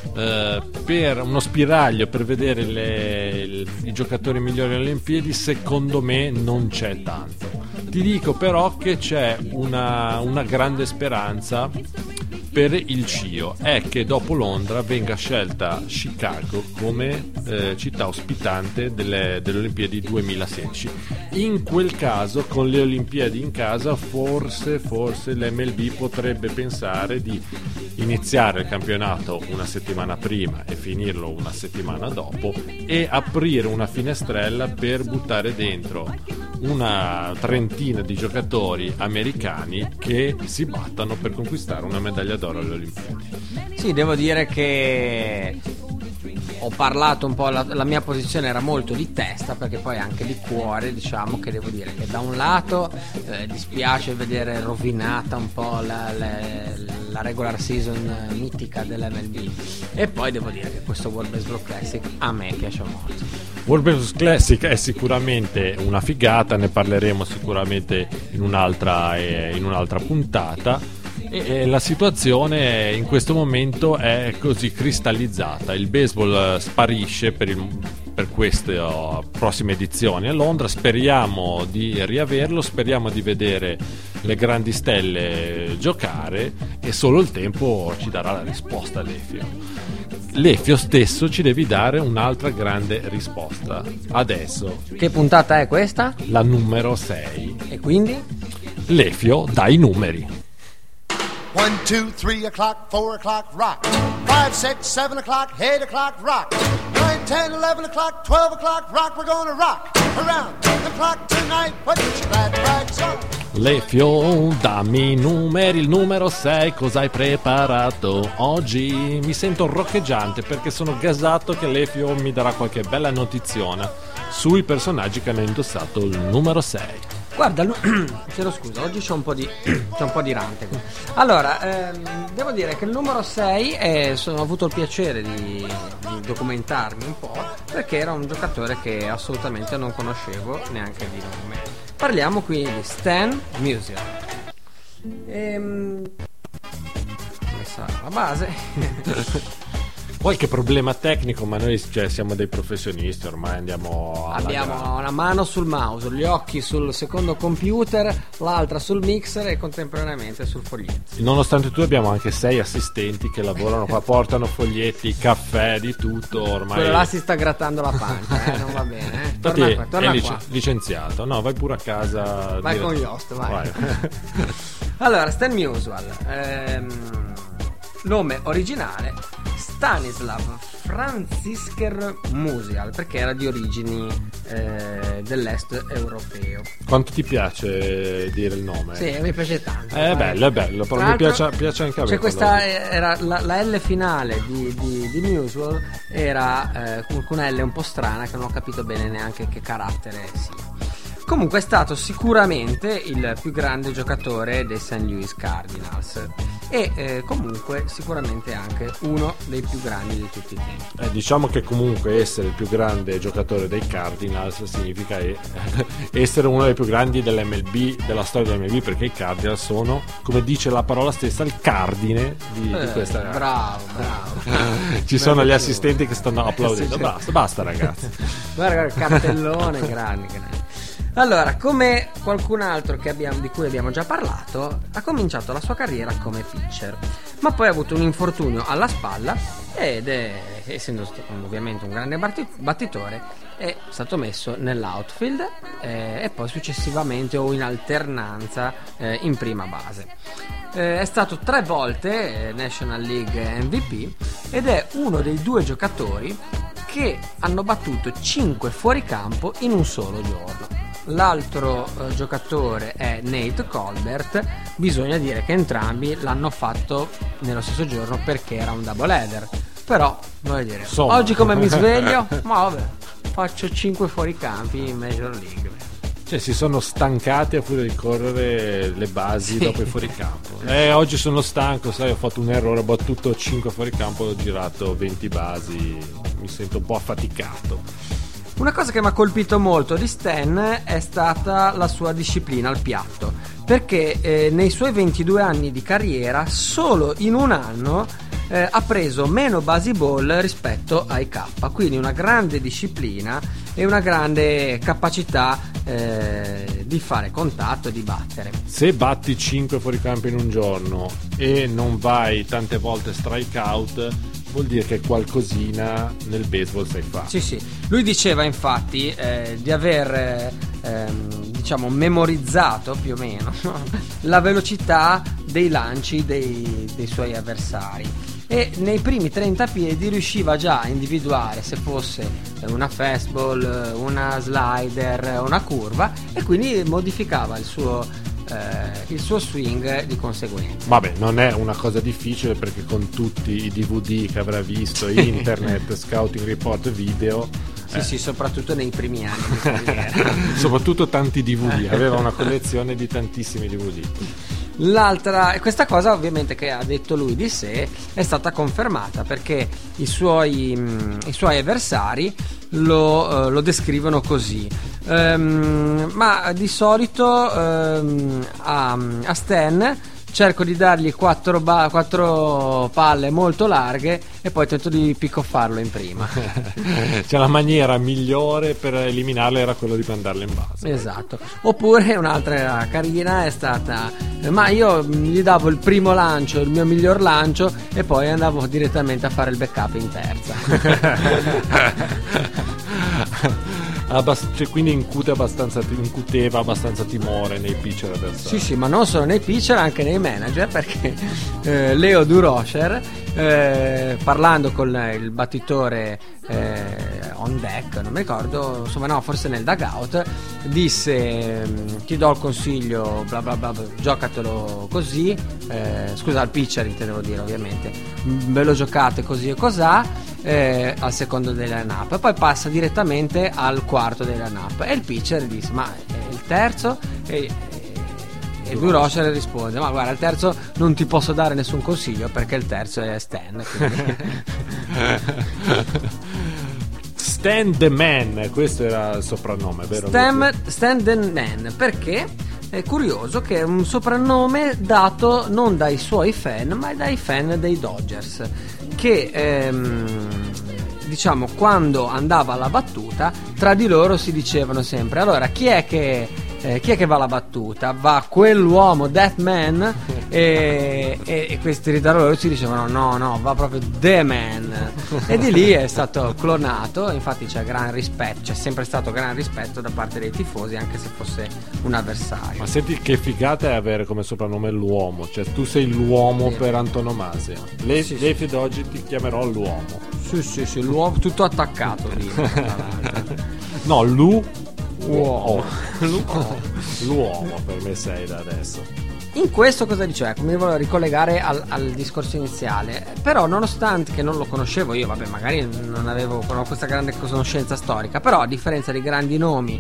Speaker 2: eh, per uno spiraglio per vedere le, le, i giocatori migliori alle Olimpiadi secondo me non c'è tanto. Ti dico però che c'è una, una grande speranza per il C I O, è che dopo Londra venga scelta Chicago come eh, città ospitante delle, delle Olimpiadi duemilasedici. In quel caso, con le Olimpiadi in casa, forse forse l'M L B potrebbe pensare di iniziare il campionato una settimana prima e finirlo una settimana dopo, e aprire una finestrella per buttare dentro una trentina di giocatori americani che si battano per conquistare una medaglia d'oro alle Olimpiadi.
Speaker 1: Sì, devo dire che ho parlato un po', la, la mia posizione era molto di testa, perché poi anche di cuore, diciamo che devo dire che da un lato eh, dispiace vedere rovinata un po' la, la, la regular season mitica dell'M L B, e poi devo dire che questo World Baseball Classic a me piace molto.
Speaker 2: World Baseball Classic è sicuramente una figata, ne parleremo sicuramente in un'altra, eh, in un'altra puntata. E la situazione in questo momento è così cristallizzata: il baseball sparisce per, il, per queste uh, prossime edizioni a Londra. Speriamo di riaverlo, speriamo di vedere le grandi stelle giocare, e solo il tempo ci darà la risposta. L'Efio L'Efio stesso ci devi dare un'altra grande risposta adesso.
Speaker 1: Che puntata è questa?
Speaker 2: La numero sei.
Speaker 1: E quindi?
Speaker 2: L'Efio dà i numeri.
Speaker 4: One, two, three o'clock, four o'clock, rock. Five, six, seven o'clock, eight o'clock, rock. Nine, ten, eleven o'clock, twelve o'clock, rock. We're gonna rock around the clock tonight. Put your glad rags on.
Speaker 2: L'Efio, dammi i numeri, il numero sei, cosa hai preparato? Oggi mi sento roccheggiante perché sono gasato che l'Efio mi darà qualche bella notiziona sui personaggi che hanno indossato il numero sei.
Speaker 1: Guarda, chiedo scusa, oggi c'è un po' di c'è un po' di rante qui. Allora, ehm, devo dire che il numero sei è, sono, ho avuto il piacere di, di documentarmi un po', perché era un giocatore che assolutamente non conoscevo neanche di nome. Parliamo qui di Stan Musial. Ehm, messa la base.
Speaker 2: Qualche problema tecnico, ma noi cioè, siamo dei professionisti, ormai andiamo alla
Speaker 1: abbiamo
Speaker 2: grande.
Speaker 1: Una mano sul mouse, gli occhi sul secondo computer, l'altra sul mixer e contemporaneamente sul foglietto.
Speaker 2: Nonostante tutto abbiamo anche sei assistenti che lavorano qua, portano foglietti, caffè, di tutto ormai.
Speaker 1: Quello là si sta grattando la pancia, eh? Non va bene, eh? Torna
Speaker 2: Infatti
Speaker 1: qua, torna
Speaker 2: è lic-
Speaker 1: qua.
Speaker 2: licenziato. No, vai pure a casa.
Speaker 1: Vai
Speaker 2: dire...
Speaker 1: con gli host, vai,
Speaker 2: vai.
Speaker 1: Allora, Stan Musial, ehm, nome originale Stanislav Franzisker Musial, perché era di origini eh, dell'est europeo.
Speaker 2: Quanto ti piace dire il nome?
Speaker 1: Sì, mi piace tanto.
Speaker 2: È bello, è bello, però mi piace, piace anche a me.
Speaker 1: Cioè questa era la, la L finale di, di, di Musial era eh, con una L un po' strana, che non ho capito bene neanche che carattere sia. Comunque è stato sicuramente il più grande giocatore dei Saint Louis Cardinals, e eh, comunque sicuramente anche uno dei più grandi di tutti i tempi.
Speaker 2: Eh, diciamo che comunque essere il più grande giocatore dei Cardinals significa eh, essere uno dei più grandi dell'M L B, della storia dell'M L B, perché i Cardinals sono, come dice la parola stessa, il cardine di,
Speaker 1: eh,
Speaker 2: di questa.
Speaker 1: Bravo, bravo.
Speaker 2: Ci sono gli assistenti che stanno applaudendo.
Speaker 1: Sì, sì.
Speaker 2: Basta, basta ragazzi.
Speaker 1: Guarda, guarda, cartellone grande, grande. Allora, come qualcun altro che abbiamo, di cui abbiamo già parlato, ha cominciato la sua carriera come pitcher, ma poi ha avuto un infortunio alla spalla ed è, essendo stato ovviamente un grande batti- battitore, è stato messo nell'outfield eh, e poi successivamente o in alternanza eh, in prima base. Eh, è stato tre volte eh, National League M V P ed è uno dei due giocatori che hanno battuto cinque fuoricampo in un solo giorno. L'altro eh, giocatore è Nate Colbert. Bisogna dire che entrambi l'hanno fatto nello stesso giorno perché era un double header. Però, voglio dire,
Speaker 2: Insomma.
Speaker 1: oggi come mi sveglio, ma vabbè, faccio cinque fuoricampi in Major League.
Speaker 2: Cioè si sono stancati a furia di correre le basi
Speaker 1: Sì.
Speaker 2: dopo il fuoricampo. Eh, oggi sono stanco, sai, ho fatto un errore, ho battuto cinque fuoricampo, ho girato venti basi, mi sento un po' affaticato.
Speaker 1: Una cosa che mi ha colpito molto di Stan è stata la sua disciplina al piatto, perché eh, nei suoi ventidue anni di carriera solo in un anno eh, ha preso meno basi ball rispetto ai K, quindi una grande disciplina e una grande capacità eh, di fare contatto e di battere.
Speaker 2: Se batti cinque fuoricampo in un giorno e non vai tante volte strike out, vuol dire che qualcosina nel baseball sai fare.
Speaker 1: Sì, sì. Lui diceva infatti eh, di aver eh, ehm, diciamo memorizzato più o meno la velocità dei lanci dei, dei suoi avversari, e nei primi trenta piedi riusciva già a individuare se fosse una fastball, una slider, una curva, e quindi modificava il suo Eh, il suo swing di conseguenza.
Speaker 2: Vabbè, non è una cosa difficile, perché con tutti i D V D che avrà visto, internet, scouting report, video,
Speaker 1: Sì,
Speaker 2: eh.
Speaker 1: sì, soprattutto nei primi anni di carriera.
Speaker 2: soprattutto tanti D V D, aveva una collezione di tantissimi D V D.
Speaker 1: L'altra, questa cosa ovviamente che ha detto lui di sé è stata confermata, perché i suoi, mh, i suoi avversari lo, uh, lo descrivono così. Um, ma di solito um, a, a Stan cerco di dargli quattro, ba- quattro palle molto larghe e poi tento di picoffarlo in prima.
Speaker 2: Cioè la maniera migliore per eliminarle era quello di mandarle in base.
Speaker 1: Esatto. Oppure un'altra carina è stata eh, ma io gli davo il primo lancio, il mio miglior lancio, e poi andavo direttamente a fare il backup in terza.
Speaker 2: Abbast- cioè, quindi incute abbastanza, incuteva abbastanza timore nei pitcher avversari.
Speaker 1: Sì, sì, ma non solo nei pitcher, anche nei manager, perché eh, Leo Durocher, eh, parlando con il battitore eh, on deck, non mi ricordo, insomma no, forse nel dugout, disse: ti do il consiglio, bla bla bla, giocatelo così, eh, scusa, al pitcher intendevo dire ovviamente, ve lo giocate così e cos'ha. Eh, al secondo dei line-up, e poi passa direttamente al quarto dei line-up, e il pitcher dice: ma eh, il terzo? E, e Durocher risponde: ma guarda, il terzo non ti posso dare nessun consiglio, perché il terzo è Stan.
Speaker 2: Stan the Man, questo era il soprannome, vero?
Speaker 1: Stan, Stan the Man, perché è curioso che è un soprannome dato non dai suoi fan, ma dai fan dei Dodgers, che ehm, diciamo quando andava alla battuta tra di loro si dicevano sempre: allora chi è che eh, chi è che va alla battuta? Va quell'uomo, that man, e, e, e questi da loro si dicevano no no, va proprio the man, e di lì è stato clonato. Infatti c'è gran rispetto, c'è sempre stato gran rispetto da parte dei tifosi, anche se fosse un avversario.
Speaker 2: Ma senti che figata è avere come soprannome l'uomo, cioè tu sei l'uomo
Speaker 1: Sì.
Speaker 2: per antonomasia. Le,
Speaker 1: Sì,
Speaker 2: le sì. Oggi ti chiamerò l'uomo.
Speaker 1: Sì sì sì, l'uomo tutto attaccato lì.
Speaker 2: No, lu
Speaker 1: Uomo.
Speaker 2: l'uomo per me sei da adesso.
Speaker 1: In questo cosa dice? Ecco, mi volevo ricollegare al, al discorso iniziale. Però nonostante che non lo conoscevo io, vabbè, magari non avevo questa grande conoscenza storica, però a differenza di grandi nomi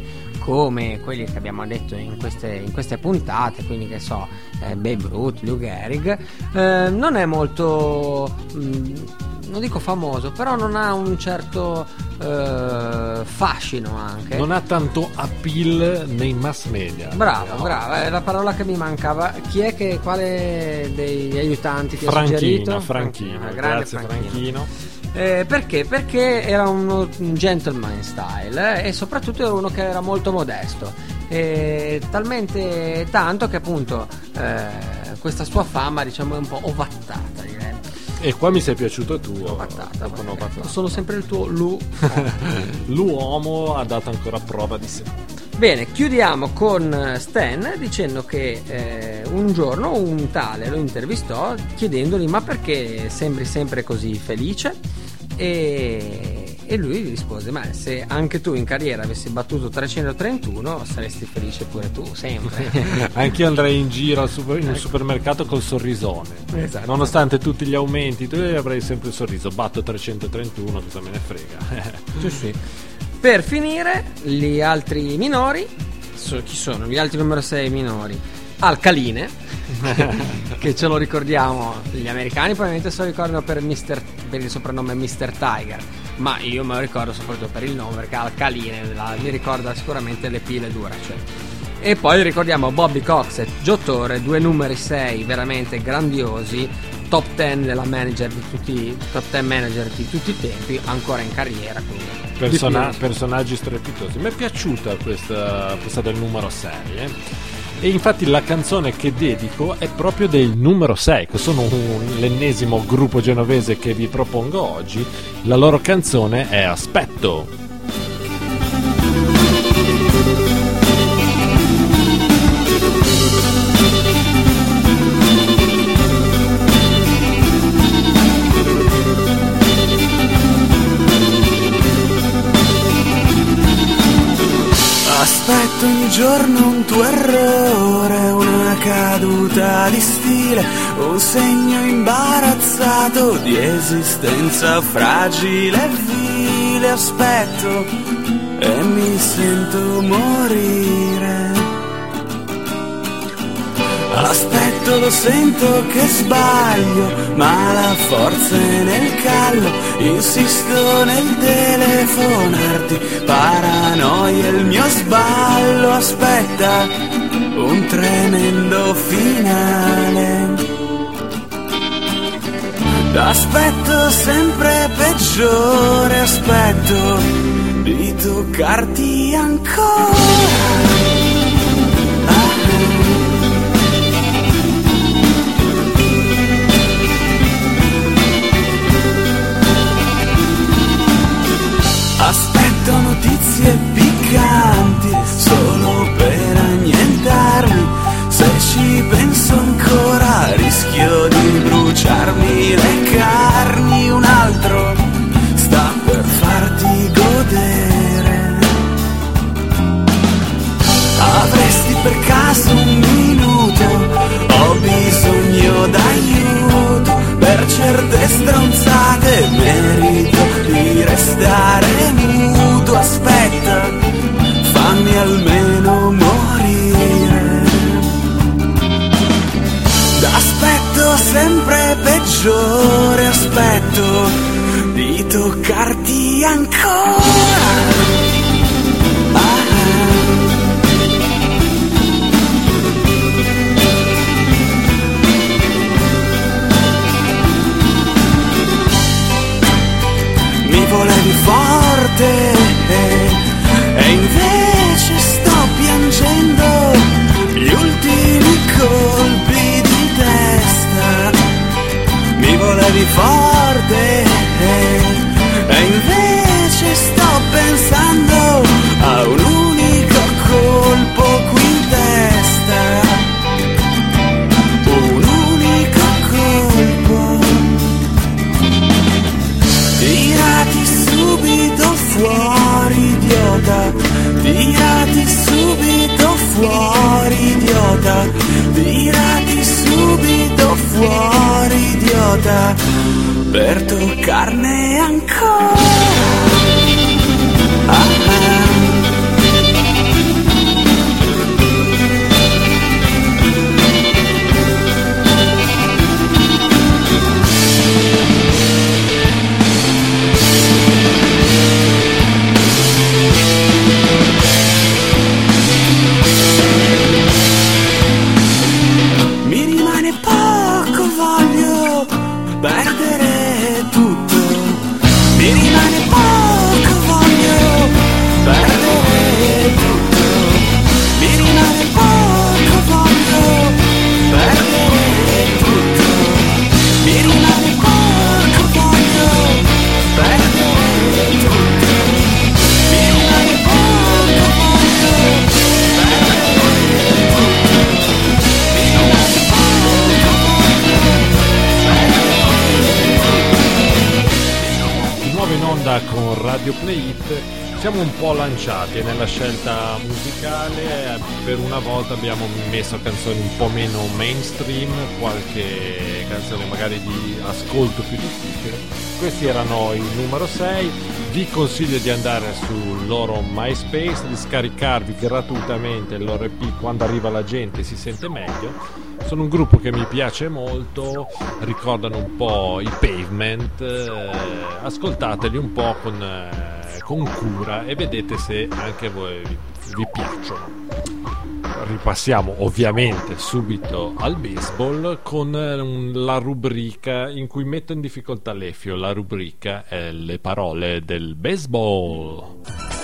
Speaker 1: come quelli che abbiamo detto in queste, in queste puntate, quindi che so, eh, Babe Ruth, Lou Gehrig, eh, non è molto mh, non dico famoso, però non ha un certo eh, fascino anche.
Speaker 2: Non ha tanto appeal nei mass media.
Speaker 1: Bravo,
Speaker 2: no.
Speaker 1: bravo, è la parola che mi mancava. Chi è che, quale degli aiutanti ti ha
Speaker 2: Franchino,
Speaker 1: suggerito?
Speaker 2: Franchino,
Speaker 1: Franchino,
Speaker 2: grazie
Speaker 1: Franchino.
Speaker 2: Franchino.
Speaker 1: Eh, perché? Perché era uno, un gentleman style eh, e soprattutto era uno che era molto modesto, eh, talmente tanto che appunto eh, questa sua fama, diciamo, è un po' ovattata, direi.
Speaker 2: E qua mi sei piaciuto tu.
Speaker 1: Ovattata,
Speaker 2: Con ovattata.
Speaker 1: sono sempre il tuo Lu.
Speaker 2: L'uomo ha dato ancora prova di sé.
Speaker 1: Bene, chiudiamo con Stan dicendo che eh, un giorno un tale lo intervistò chiedendogli: ma perché sembri sempre così felice? E, e lui gli rispose: ma se anche tu in carriera avessi battuto trecentotrentuno saresti felice pure tu, sempre.
Speaker 2: Anch'io andrei in giro al super, in un supermercato col sorrisone.
Speaker 1: Esatto.
Speaker 2: Nonostante tutti gli aumenti, tu avrei sempre il sorriso. Batto trecentotrentuno, cosa me ne frega.
Speaker 1: Sì, sì. Per finire, gli altri minori, so, chi sono? Gli altri numero sei minori? Alcaline, che ce lo ricordiamo, gli americani probabilmente se lo ricordano per, mister, per il soprannome mister Tiger, ma io me lo ricordo soprattutto per il nome, perché Alcaline la, mi ricorda sicuramente le pile Duracell. E poi ricordiamo Bobby Cox e Joe Torre, due numeri sei veramente grandiosi, top dieci della manager di tutti, top dieci manager di tutti i tempi, ancora in carriera, quindi
Speaker 2: Persona- personaggi strepitosi. Mi è piaciuta questa, questa del numero sei, eh? E infatti la canzone che dedico è proprio del numero sei, che sono un, l'ennesimo gruppo genovese che vi propongo oggi. La loro canzone è Aspetto.
Speaker 5: Aspetto ogni giorno un tuo errore, una caduta di stile, un segno imbarazzato di esistenza fragile e vile. Aspetto e mi sento morire. Aspetto, lo sento che sbaglio, ma la forza è nel callo. Insisto nel telefonarti, paranoia è il mio sballo. Aspetta, un tremendo finale. Aspetto sempre peggiore, aspetto di toccarti ancora. Aspetto notizie piccanti solo per annientarmi. Se ci penso ancora rischio di bruciarmi le carni. Un altro sta per farti godere. Avresti per caso un minuto? Ho bisogno d'aiuto. Per certe stronzate merito di restare muto. Aspetta, fammi almeno morire. Aspetto sempre peggiore, aspetto di toccarti ancora. Ah. Mi volevi forte e invece sto piangendo gli ultimi colpi di testa. Mi volevi forte e invece sto pensando a un unico colpo qui in testa. Un unico colpo. Tirati subito fuori, idiota. Tirati subito fuori, idiota. Tirati subito fuori, idiota. Per toccarne ancora. Ah, ah.
Speaker 2: le hit siamo un po' lanciati nella scelta musicale. Per una volta abbiamo messo canzoni un po' meno mainstream, qualche canzone magari di ascolto più difficile. Questi erano il numero sei. Vi consiglio di andare sul loro MySpace, di scaricarvi gratuitamente il loro E P Quando arriva la gente si sente meglio. Sono un gruppo che mi piace molto, ricordano un po' i Pavement, eh, ascoltateli un po' con, eh, con cura e vedete se anche voi vi, vi piacciono. Ripassiamo ovviamente subito al baseball con um, la rubrica in cui metto in difficoltà Lefio. La rubrica è le parole del baseball.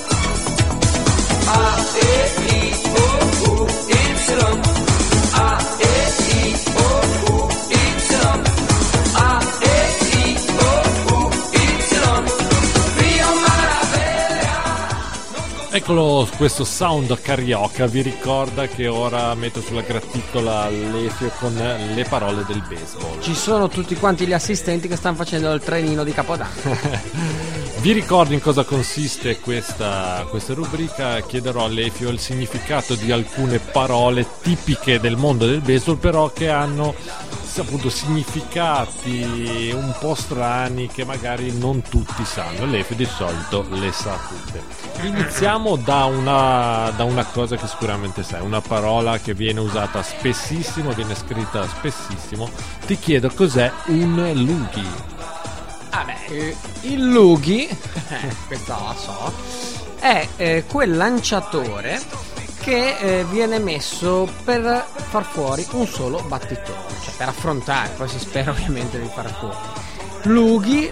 Speaker 2: A, E, I, O, U, Y. A, E, I, O, U, Y. A, E, I, O, U, Y. Rio Maravilla. Eccolo, questo sound carioca vi ricorda che ora metto sulla graticola Lefio con le parole del baseball.
Speaker 1: Ci sono tutti quanti gli assistenti che stanno facendo il trenino di Capodanno.
Speaker 2: Vi ricordo in cosa consiste questa, questa rubrica. Chiederò a Lefio il significato di alcune parole tipiche del mondo del baseball, però che hanno appunto significati un po' strani che magari non tutti sanno. Lefio di solito le sa tutte. Iniziamo da una, da una cosa che sicuramente sai, una parola che viene usata spessissimo, viene scritta spessissimo. Ti chiedo cos'è un lughi.
Speaker 1: Ah beh, il lughi, questo lo so, è eh, quel lanciatore che eh, viene messo per far fuori un solo battitore, cioè per affrontare, poi si spera ovviamente di far fuori. Lughi,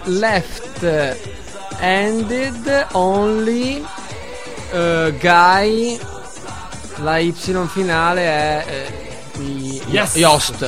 Speaker 1: left-handed only uh, guy, la Y finale è... Eh,
Speaker 2: Yes.
Speaker 1: Yost.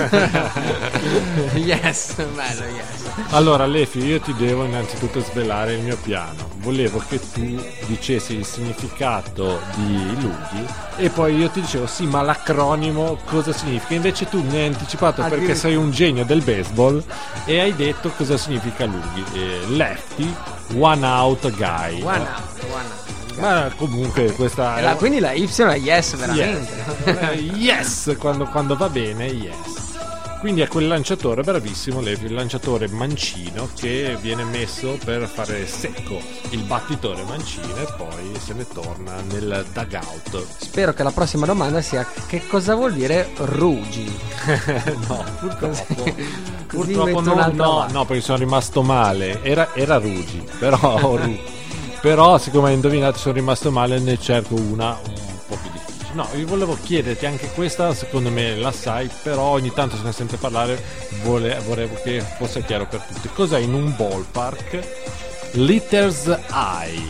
Speaker 1: Yes, bello, yes.
Speaker 2: Allora Lefio, io ti devo innanzitutto svelare il mio piano. Volevo che tu dicessi il significato di lughi e poi io ti dicevo sì, ma l'acronimo cosa significa? Invece tu mi hai anticipato, perché sei un genio del baseball, e hai detto cosa significa lughi. eh, Lefty, one out guy.
Speaker 1: One out, one out.
Speaker 2: Ma comunque questa
Speaker 1: è la, quindi la Y è yes veramente.
Speaker 2: Yes, yes quando, quando va bene, yes. Quindi è quel lanciatore bravissimo, il lanciatore mancino che viene messo per fare secco il battitore mancino e poi se ne torna nel dugout.
Speaker 1: Spero che la prossima domanda sia che cosa vuol dire rugi.
Speaker 2: No, purtroppo purtroppo no, no, no, perché sono rimasto male. Era, era rugi, però ru- Però siccome hai indovinato sono rimasto male, ne cerco una un po' più difficile. No, io volevo chiederti anche questa, secondo me la sai, però ogni tanto se ne sente parlare, vole, vorrei che fosse chiaro per tutti. Cos'è in un ballpark Letters Eye?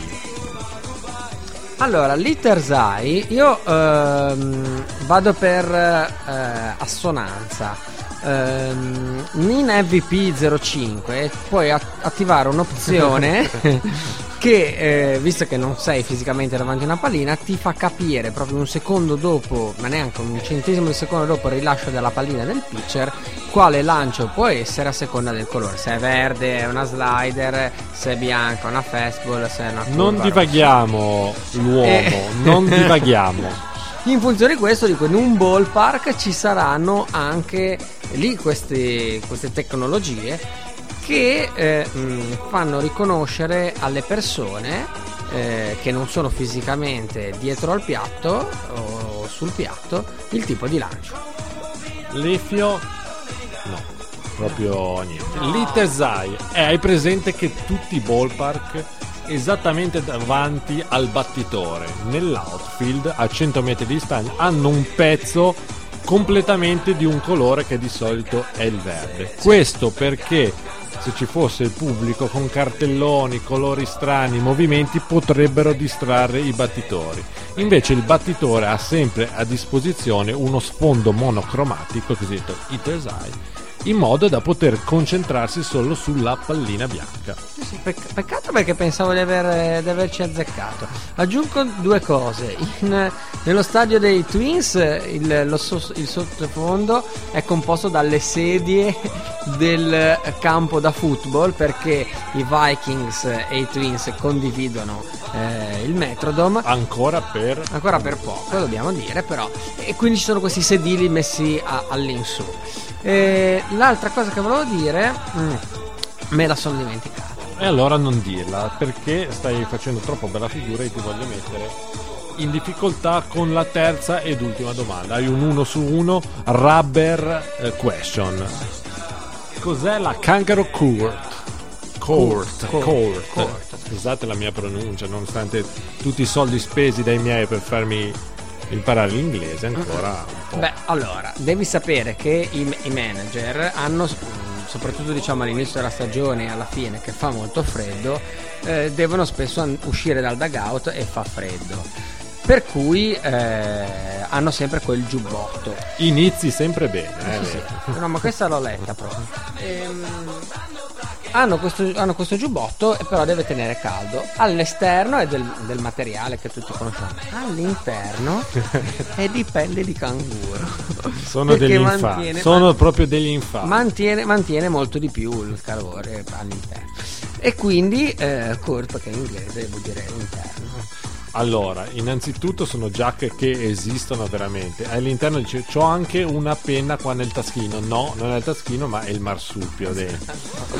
Speaker 1: Allora, Letters Eye, io ehm, vado per eh, assonanza. Um, in M V P zero cinque puoi at- attivare un'opzione che eh, visto che non sei fisicamente davanti a una pallina, ti fa capire proprio un secondo dopo, ma neanche un centesimo di secondo dopo il rilascio della pallina del pitcher, quale lancio può essere a seconda del colore, se è verde è una slider, se è bianca una fastball, se è una curva
Speaker 2: non divaghiamo rossa. L'uomo eh. non divaghiamo.
Speaker 1: In funzione di questo, dico, in un ballpark ci saranno anche lì queste, queste tecnologie che eh, mh, fanno riconoscere alle persone eh, che non sono fisicamente dietro al piatto o sul piatto il tipo di lancio.
Speaker 2: Lefio no, proprio niente. Letters Eye, eh, hai presente che tutti i ballpark esattamente davanti al battitore nell'outfield a cento metri di distanza hanno un pezzo completamente di un colore che di solito è il verde. Questo perché se ci fosse il pubblico con cartelloni, colori strani, movimenti potrebbero distrarre i battitori. Invece il battitore ha sempre a disposizione uno sfondo monocromatico, cosiddetto Hitter's Eye, in modo da poter concentrarsi solo sulla pallina bianca.
Speaker 1: Sì, sì, pecc- peccato perché pensavo di, aver, di averci azzeccato. Aggiungo due cose. In, nello stadio dei Twins il, lo so, il sottofondo è composto dalle sedie del campo da football, perché i Vikings e i Twins condividono eh, il Metrodome
Speaker 2: Ancora per...
Speaker 1: ancora per poco, dobbiamo dire, però, e quindi ci sono questi sedili messi a, all'insù. E l'altra cosa che volevo dire mm, me la sono dimenticata.
Speaker 2: E allora non dirla, perché stai facendo troppo bella figura e ti voglio mettere in difficoltà con la terza ed ultima domanda. Hai un uno su uno rubber eh, question. Cos'è la Kangaroo Court? Court,
Speaker 1: Court,
Speaker 2: court.
Speaker 1: court.
Speaker 2: Scusate la mia pronuncia, nonostante tutti i soldi spesi dai miei per farmi imparare l'inglese, ancora un po'.
Speaker 1: Beh, allora, devi sapere che i, i manager hanno, soprattutto diciamo all'inizio della stagione e alla fine, che fa molto freddo, eh, devono spesso an- uscire dal dugout e fa freddo. Per cui eh, hanno sempre quel giubbotto.
Speaker 2: Inizi sempre bene, eh,
Speaker 1: Sì, sì. No, ma questa l'ho letta proprio. Ehm, hanno, questo, hanno questo giubbotto, però deve tenere caldo. All'esterno è del, del materiale che tutti conosciamo. All'interno è di pelle di canguro.
Speaker 2: Sono degli infami.
Speaker 1: mantiene,
Speaker 2: Sono
Speaker 1: man-
Speaker 2: proprio degli infami.
Speaker 1: mantiene, mantiene molto di più il calore all'interno. E quindi eh, court, perché in inglese vuol dire interno.
Speaker 2: Allora, innanzitutto sono giacche che esistono veramente. All'interno dice: c'ho anche una penna qua nel taschino. No, non è il taschino, ma è il marsupio dentro.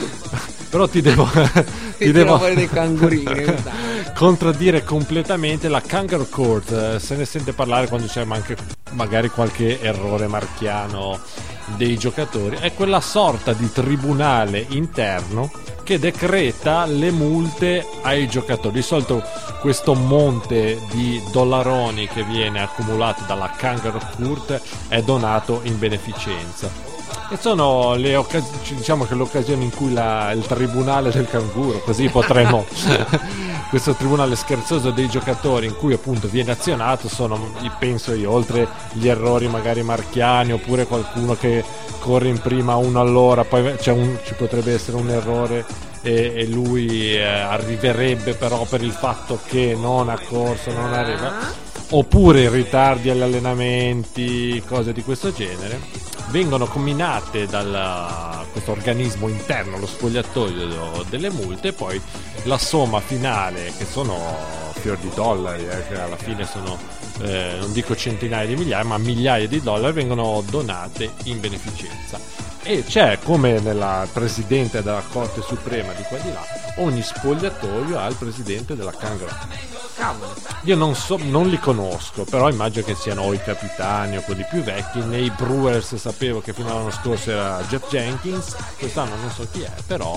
Speaker 2: Però ti devo ti devo
Speaker 1: dei cangurini.
Speaker 2: contraddire completamente la Kangaroo Court. Eh, se ne sente parlare quando c'è anche magari qualche errore marchiano dei giocatori. È quella sorta di tribunale interno che decreta le multe ai giocatori. Di solito questo monte di dollaroni che viene accumulato dalla Kangaroo Court è donato in beneficenza. E sono le occasioni, diciamo che l'occasione in cui la, il tribunale del canguro, così potremmo questo tribunale scherzoso dei giocatori in cui appunto viene azionato, sono, penso io, oltre gli errori magari marchiani, oppure qualcuno che corre in prima uno all'ora, poi c'è un, ci potrebbe essere un errore e, e lui eh, arriverebbe però per il fatto che non ha corso, non arriva, oppure ritardi agli allenamenti, cose di questo genere, vengono combinate da questo organismo interno, lo spogliatoio delle multe, e poi la somma finale, che sono fior di dollari, eh, che alla fine sono eh, non dico centinaia di migliaia, ma migliaia di dollari, vengono donate in beneficenza. E c'è, come nella presidente della Corte Suprema di qua di là, ogni spogliatoio ha il presidente della Kangaroo.
Speaker 1: Cavolo.
Speaker 2: Io non so, non li conosco, però immagino che siano o i capitani o quelli più vecchi. Nei Brewers sapevo che fino all'anno scorso era Jeff Jenkins, quest'anno non so chi è, però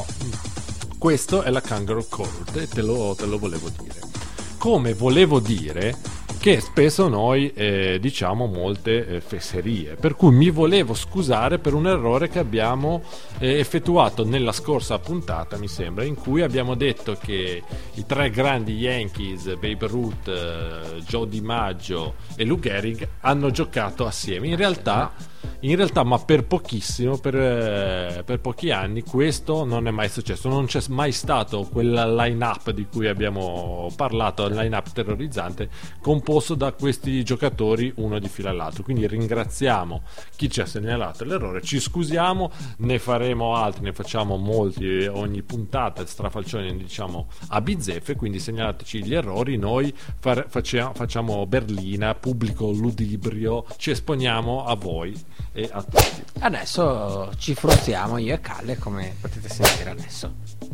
Speaker 2: questo è la Kangaroo Court e te lo, te lo volevo dire. Come volevo dire che spesso noi eh, diciamo molte eh, fesserie, per cui mi volevo scusare per un errore che abbiamo eh, effettuato nella scorsa puntata, mi sembra, in cui abbiamo detto che i tre grandi Yankees, Babe Ruth, eh, Joe DiMaggio e Lou Gehrig, hanno giocato assieme. In realtà, in realtà ma per pochissimo, per, eh, per pochi anni, questo non è mai successo. Non c'è mai stato quel line-up di cui abbiamo parlato, il line-up terrorizzante, composto da questi giocatori uno di fila all'altro. Quindi ringraziamo chi ci ha segnalato l'errore, ci scusiamo, ne faremo altri, ne facciamo molti ogni puntata, strafalcioni diciamo a bizzeffe, quindi segnalateci gli errori, noi far, facciamo, facciamo berlina, pubblico ludibrio, ci esponiamo a voi e a tutti.
Speaker 1: Adesso ci fruzziamo io e Calle, come potete sentire adesso.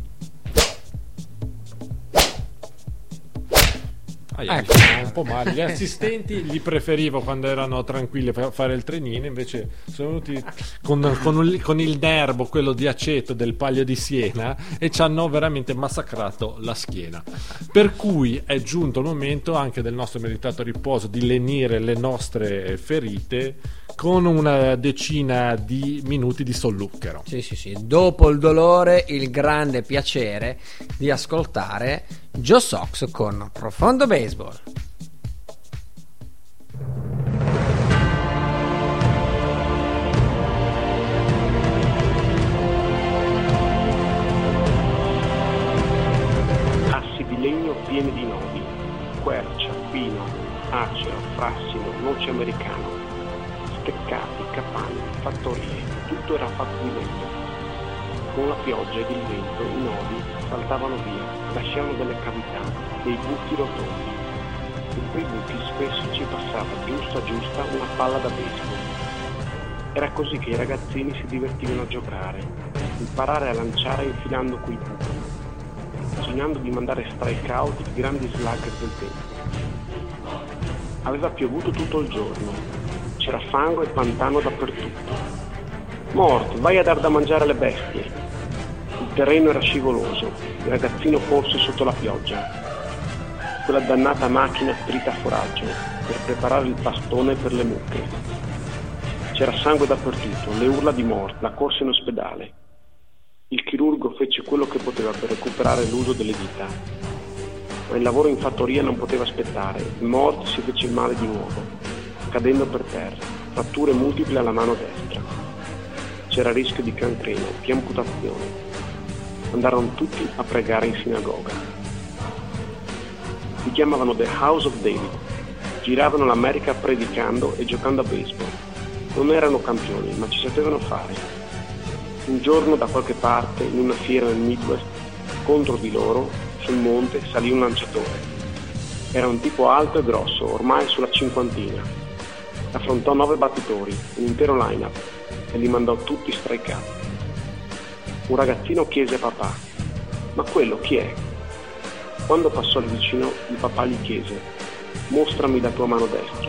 Speaker 2: Ah,
Speaker 1: ecco.
Speaker 2: Un po' male. Gli assistenti li preferivo quando erano tranquilli a fare il trenino, invece sono venuti con, con, un, con il nervo, quello di aceto del Palio di Siena, e ci hanno veramente massacrato la schiena. Per cui è giunto il momento anche del nostro meritato riposo di lenire le nostre ferite con una decina di minuti di solluchero.
Speaker 1: Sì, sì, sì. Dopo il dolore, il grande piacere di ascoltare Joe Sox con Profondo Baseball.
Speaker 6: voce americano. Steccati, capanne, fattorie, tutto era fatto di legno. Con la pioggia ed il vento i nodi saltavano via, lasciavano delle cavità, dei buchi rotondi. In quei buchi spesso ci passava giusta giusta una palla da baseball. Era così che i ragazzini si divertivano a giocare, imparare a lanciare infilando quei buchi, sognando di mandare strike out i grandi slugger del tempo. Aveva piovuto tutto il giorno, c'era fango e pantano dappertutto. Mort, vai a dar da mangiare alle bestie. Il terreno era scivoloso, il ragazzino corse sotto la pioggia. Quella dannata macchina trita foraggio per preparare il pastone per le mucche. C'era sangue dappertutto, le urla di Mort, la corsa in ospedale. Il chirurgo fece quello che poteva per recuperare l'uso delle dita. Ma il lavoro in fattoria non poteva aspettare e Mort si fece il male di nuovo, cadendo per terra, fratture multiple alla mano destra. C'era rischio di cancreno, di amputazione. Andarono tutti a pregare in sinagoga. Si chiamavano The House of David. Giravano l'America predicando e giocando a baseball. Non erano campioni, ma ci sapevano fare. Un giorno da qualche parte, in una fiera nel Midwest, contro di loro, sul monte, salì un lanciatore. Era un tipo alto e grosso, ormai sulla cinquantina. Affrontò nove battitori, un intero line-up, e li mandò tutti strikeati. Un ragazzino chiese a papà: ma quello chi è? Quando passò lì vicino, il papà gli chiese: mostrami la tua mano destra.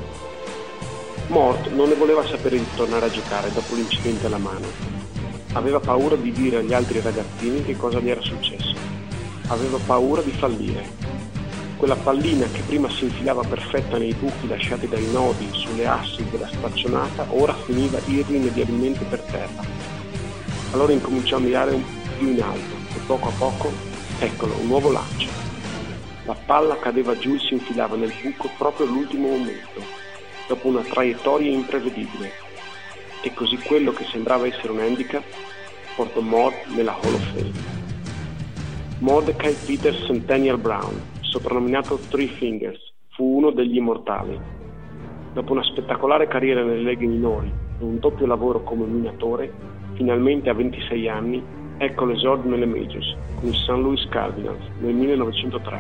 Speaker 6: Mort non ne voleva sapere di tornare a giocare dopo l'incidente alla mano. Aveva paura di dire agli altri ragazzini che cosa gli era successo. Aveva paura di fallire. Quella pallina che prima si infilava perfetta nei buchi lasciati dai nodi sulle assi della staccionata ora finiva irrimediabilmente per terra. Allora incominciò a mirare un più in alto e poco a poco, eccolo, un nuovo lancio. La palla cadeva giù e si infilava nel buco proprio all'ultimo momento, dopo una traiettoria imprevedibile. E così quello che sembrava essere un handicap portò Mort nella Hall of Fame. Mordecai Peter Centennial Brown, soprannominato Three Fingers, fu uno degli immortali. Dopo una spettacolare carriera nelle leghe minori e un doppio lavoro come minatore, finalmente a ventisei anni ecco l'esordio nelle Majors con i Saint Louis Cardinals nel millenovecentotre.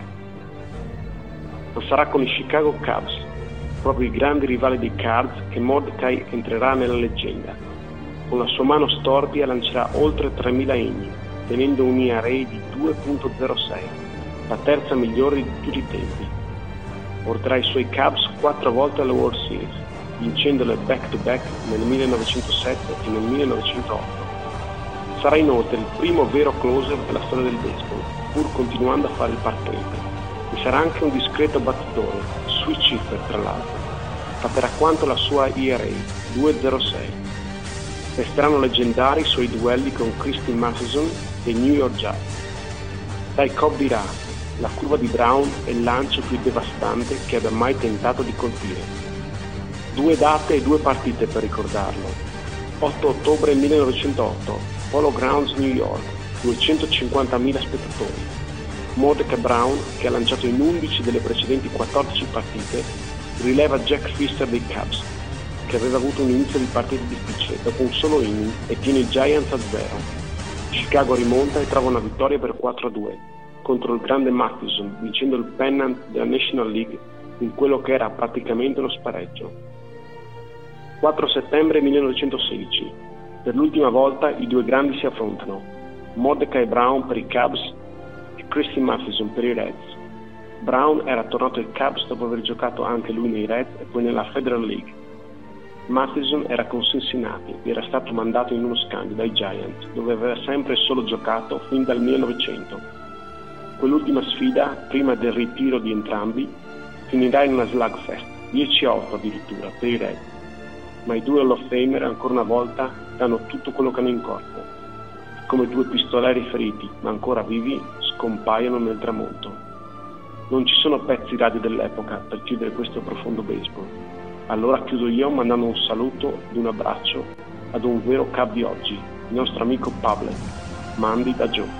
Speaker 6: Ma sarà con i Chicago Cubs, proprio i grandi rivali dei Cards, che Mordecai entrerà nella leggenda. Con la sua mano storpia lancerà oltre tremila inni, tenendo un E R A di due virgola zero sei, la terza migliore di tutti i tempi. Porterà i suoi Cubs quattro volte alle World Series, vincendole back-to-back nel millenovecentosette e nel millenovecentotto. Sarà inoltre il primo vero closer della storia del baseball, pur continuando a fare il partente. E sarà anche un discreto battitore, switch hitter tra l'altro. Batterà quanto la sua E R A, due virgola zero sei. Resteranno leggendari i suoi duelli con Christy Mathewson e New York Giants. Dai Cobb dirà: la curva di Brown è il lancio più devastante che abbia mai tentato di colpire. Due date e due partite per ricordarlo. otto ottobre millenovecentotto, Polo Grounds, New York, duecentocinquantamila spettatori. Mordecai Brown, che ha lanciato in undici delle precedenti quattordici partite, rileva Jack Fister dei Cubs, che aveva avuto un inizio di partita difficile dopo un solo inning e tiene i Giants a zero. Chicago rimonta e trova una vittoria per quattro a due contro il grande Mathewson, vincendo il pennant della National League in quello che era praticamente uno spareggio. quattro settembre millenovecentosedici. Per l'ultima volta i due grandi si affrontano. Mordecai Brown per i Cubs e Christy Mathewson per i Reds. Brown era tornato ai Cubs dopo aver giocato anche lui nei Reds e poi nella Federal League. Mathewson era con Cincinnati e era stato mandato in uno scambio dai Giants, dove aveva sempre e solo giocato fin dal millenovecento. Quell'ultima sfida, prima del ritiro di entrambi, finirà in una slugfest, dieci a otto addirittura, per i Reds. Ma i due Hall of Famer ancora una volta danno tutto quello che hanno in corpo. Come due pistoleri feriti, ma ancora vivi, scompaiono nel tramonto. Non ci sono pezzi radio dell'epoca per chiudere questo profondo baseball. Allora chiudo io mandando un saluto ed un abbraccio ad un vero Cub di oggi, il nostro amico Pablo, Mandi da Joe.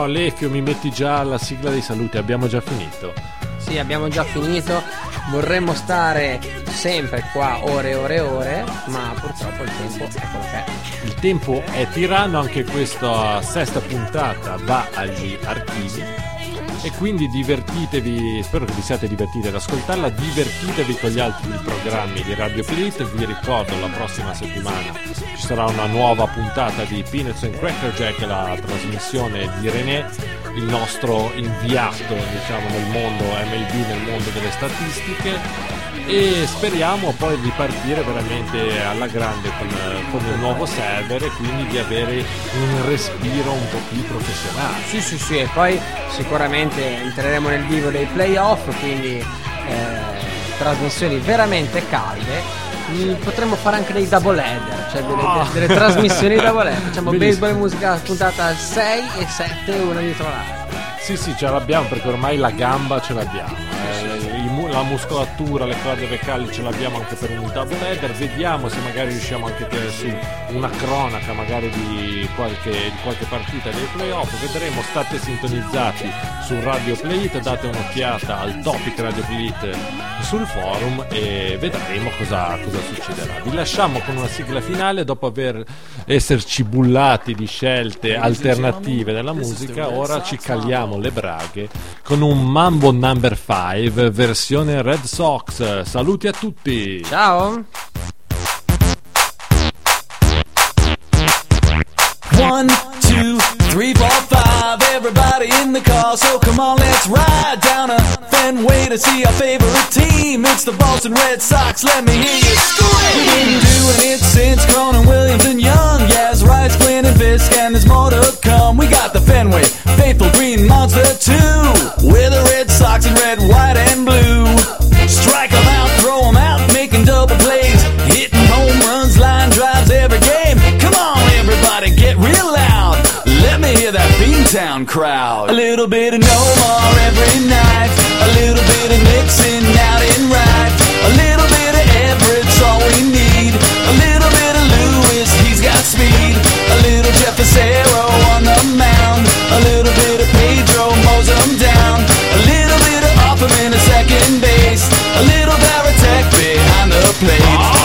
Speaker 2: no, Alefio, mi metti già la sigla dei saluti, abbiamo già finito.
Speaker 1: Sì, abbiamo già finito. Vorremmo stare sempre qua ore e ore e ore, ma purtroppo il tempo è quello che è.
Speaker 2: Il tempo è tiranno, anche questa sesta puntata va agli archivi. E quindi divertitevi, spero che vi siate divertiti ad ascoltarla, divertitevi con gli altri programmi di Radio Playit. Vi ricordo, la prossima settimana ci sarà una nuova puntata di Peanuts and Cracker Jack, la trasmissione di René, il nostro inviato, diciamo, nel mondo M L B, nel mondo delle statistiche, e speriamo poi di partire veramente alla grande con, con il nuovo server, e quindi di avere un respiro un po' più professionale.
Speaker 1: Sì, sì, sì, e poi sicuramente entreremo nel vivo dei playoff, quindi eh, trasmissioni veramente calde. Potremmo fare anche dei double header, cioè delle,
Speaker 2: oh.
Speaker 1: delle, delle trasmissioni double header. Facciamo
Speaker 2: Bellissimo.
Speaker 1: baseball e musica puntata sei e sette, una dietro l'altra.
Speaker 2: Sì, sì, ce l'abbiamo, perché ormai la gamba ce l'abbiamo, eh, i mu- la muscolatura, le corde vocali ce l'abbiamo anche per un double header. Vediamo se magari riusciamo anche a tirare su una cronaca magari di qualche, di qualche partita dei playoff. Vedremo, state sintonizzati su Radio Playit, date un'occhiata al topic Radio Playit sul forum e vedremo cosa, cosa succederà. Vi lasciamo con una sigla finale dopo aver esserci bullati di scelte alternative della musica. Ora ci caliamo le braghe con un Mambo number five versione Red Sox. Saluti a tutti,
Speaker 1: ciao.
Speaker 5: One, two, three, four, five. Everybody in the car, so come on, let's ride down a Fenway to see our favorite team. It's the Boston Red Sox. Let me hear you scream. We've been doing it since Cronin, Williams, and Young. Yes, Wrights, Quinn, and Fisk, and there's more to come. We got the Fenway faithful green monster too. We're the Red Sox in red, white, and blue. Strike 'em out, throw 'em out, making double plays, hitting home runs, line drives every game. Come on, everybody, get real loud. Let me hear that Beantown crowd. A little bit of Nomar every night, a little bit of Nixon out in right, a little bit of Everett's all we need, a little bit of Lewis, he's got speed, a little Jeff Acero on the mound, a little bit of Pedro mows him down, a little bit of Offerman at second base, a little Varitek behind the plate.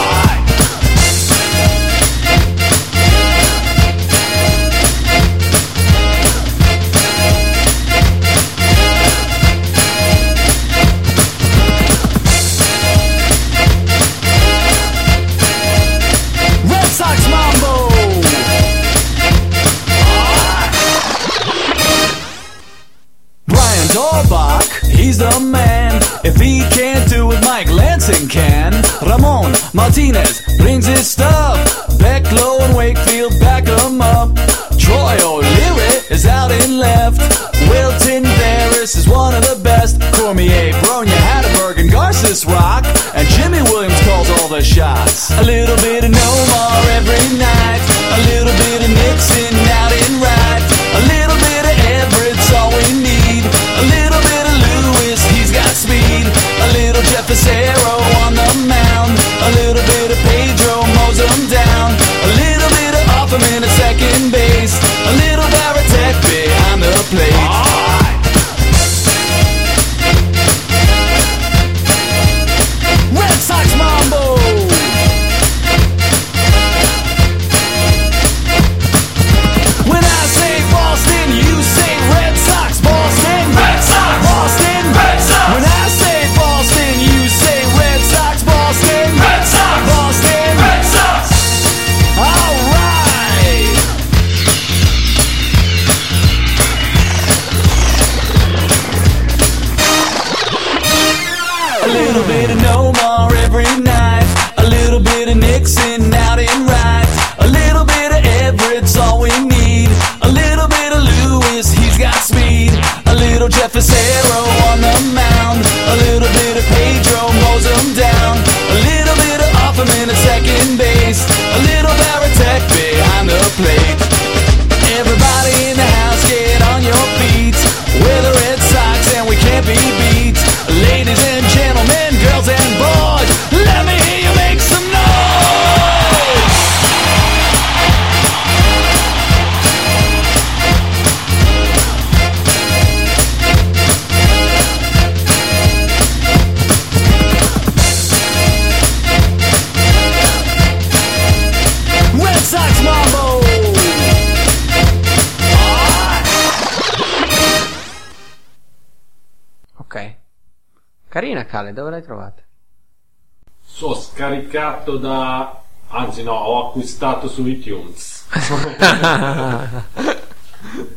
Speaker 5: He's the man. If he can't do it, Mike Lansing can. Ramon Martinez brings his stuff. Becklow and Wakefield back him up. Troy O'Leary is out in left. Wilton Barris is one of the best. Cormier, Bronya, Hatterberg, and Garces rock. And Jimmy Williams calls all the shots. A little bit of Nomar every night. A little bit of Nixon out in right. A little bit of Everett's all we need. A little bit of Lewis, he's got speed. A little Jeff Acero on the mound. A little bit of Pedro mows him down. A little bit of Offerman at second base. A little Varitek behind the plate. Red Sox Mambo. When I say Boston, you say Red Sox. Boston, Red Sox. Boston, Red Sox. When I say Boston, you say Red Sox. Boston, Red Sox. Boston, Red Sox. All right. A little bit of Nomar every night. A little bit of Nixon out in right. A little bit of Everett's all we need. A little bit of Lewis, he's got speed. A little Jeff Acero on the mound. A little bit of Pedro mows him down. A little bit of Offerman at second base. A little Varitek behind the plate. Everybody in the house, get on your feet. We're the Red Sox and we can't be beat. Ladies and gentlemen, girls and boys, let me hear you make some noise.
Speaker 1: Carina, Cale, dove l'hai trovata?
Speaker 2: Ho scaricato da... anzi no, ho acquistato su iTunes.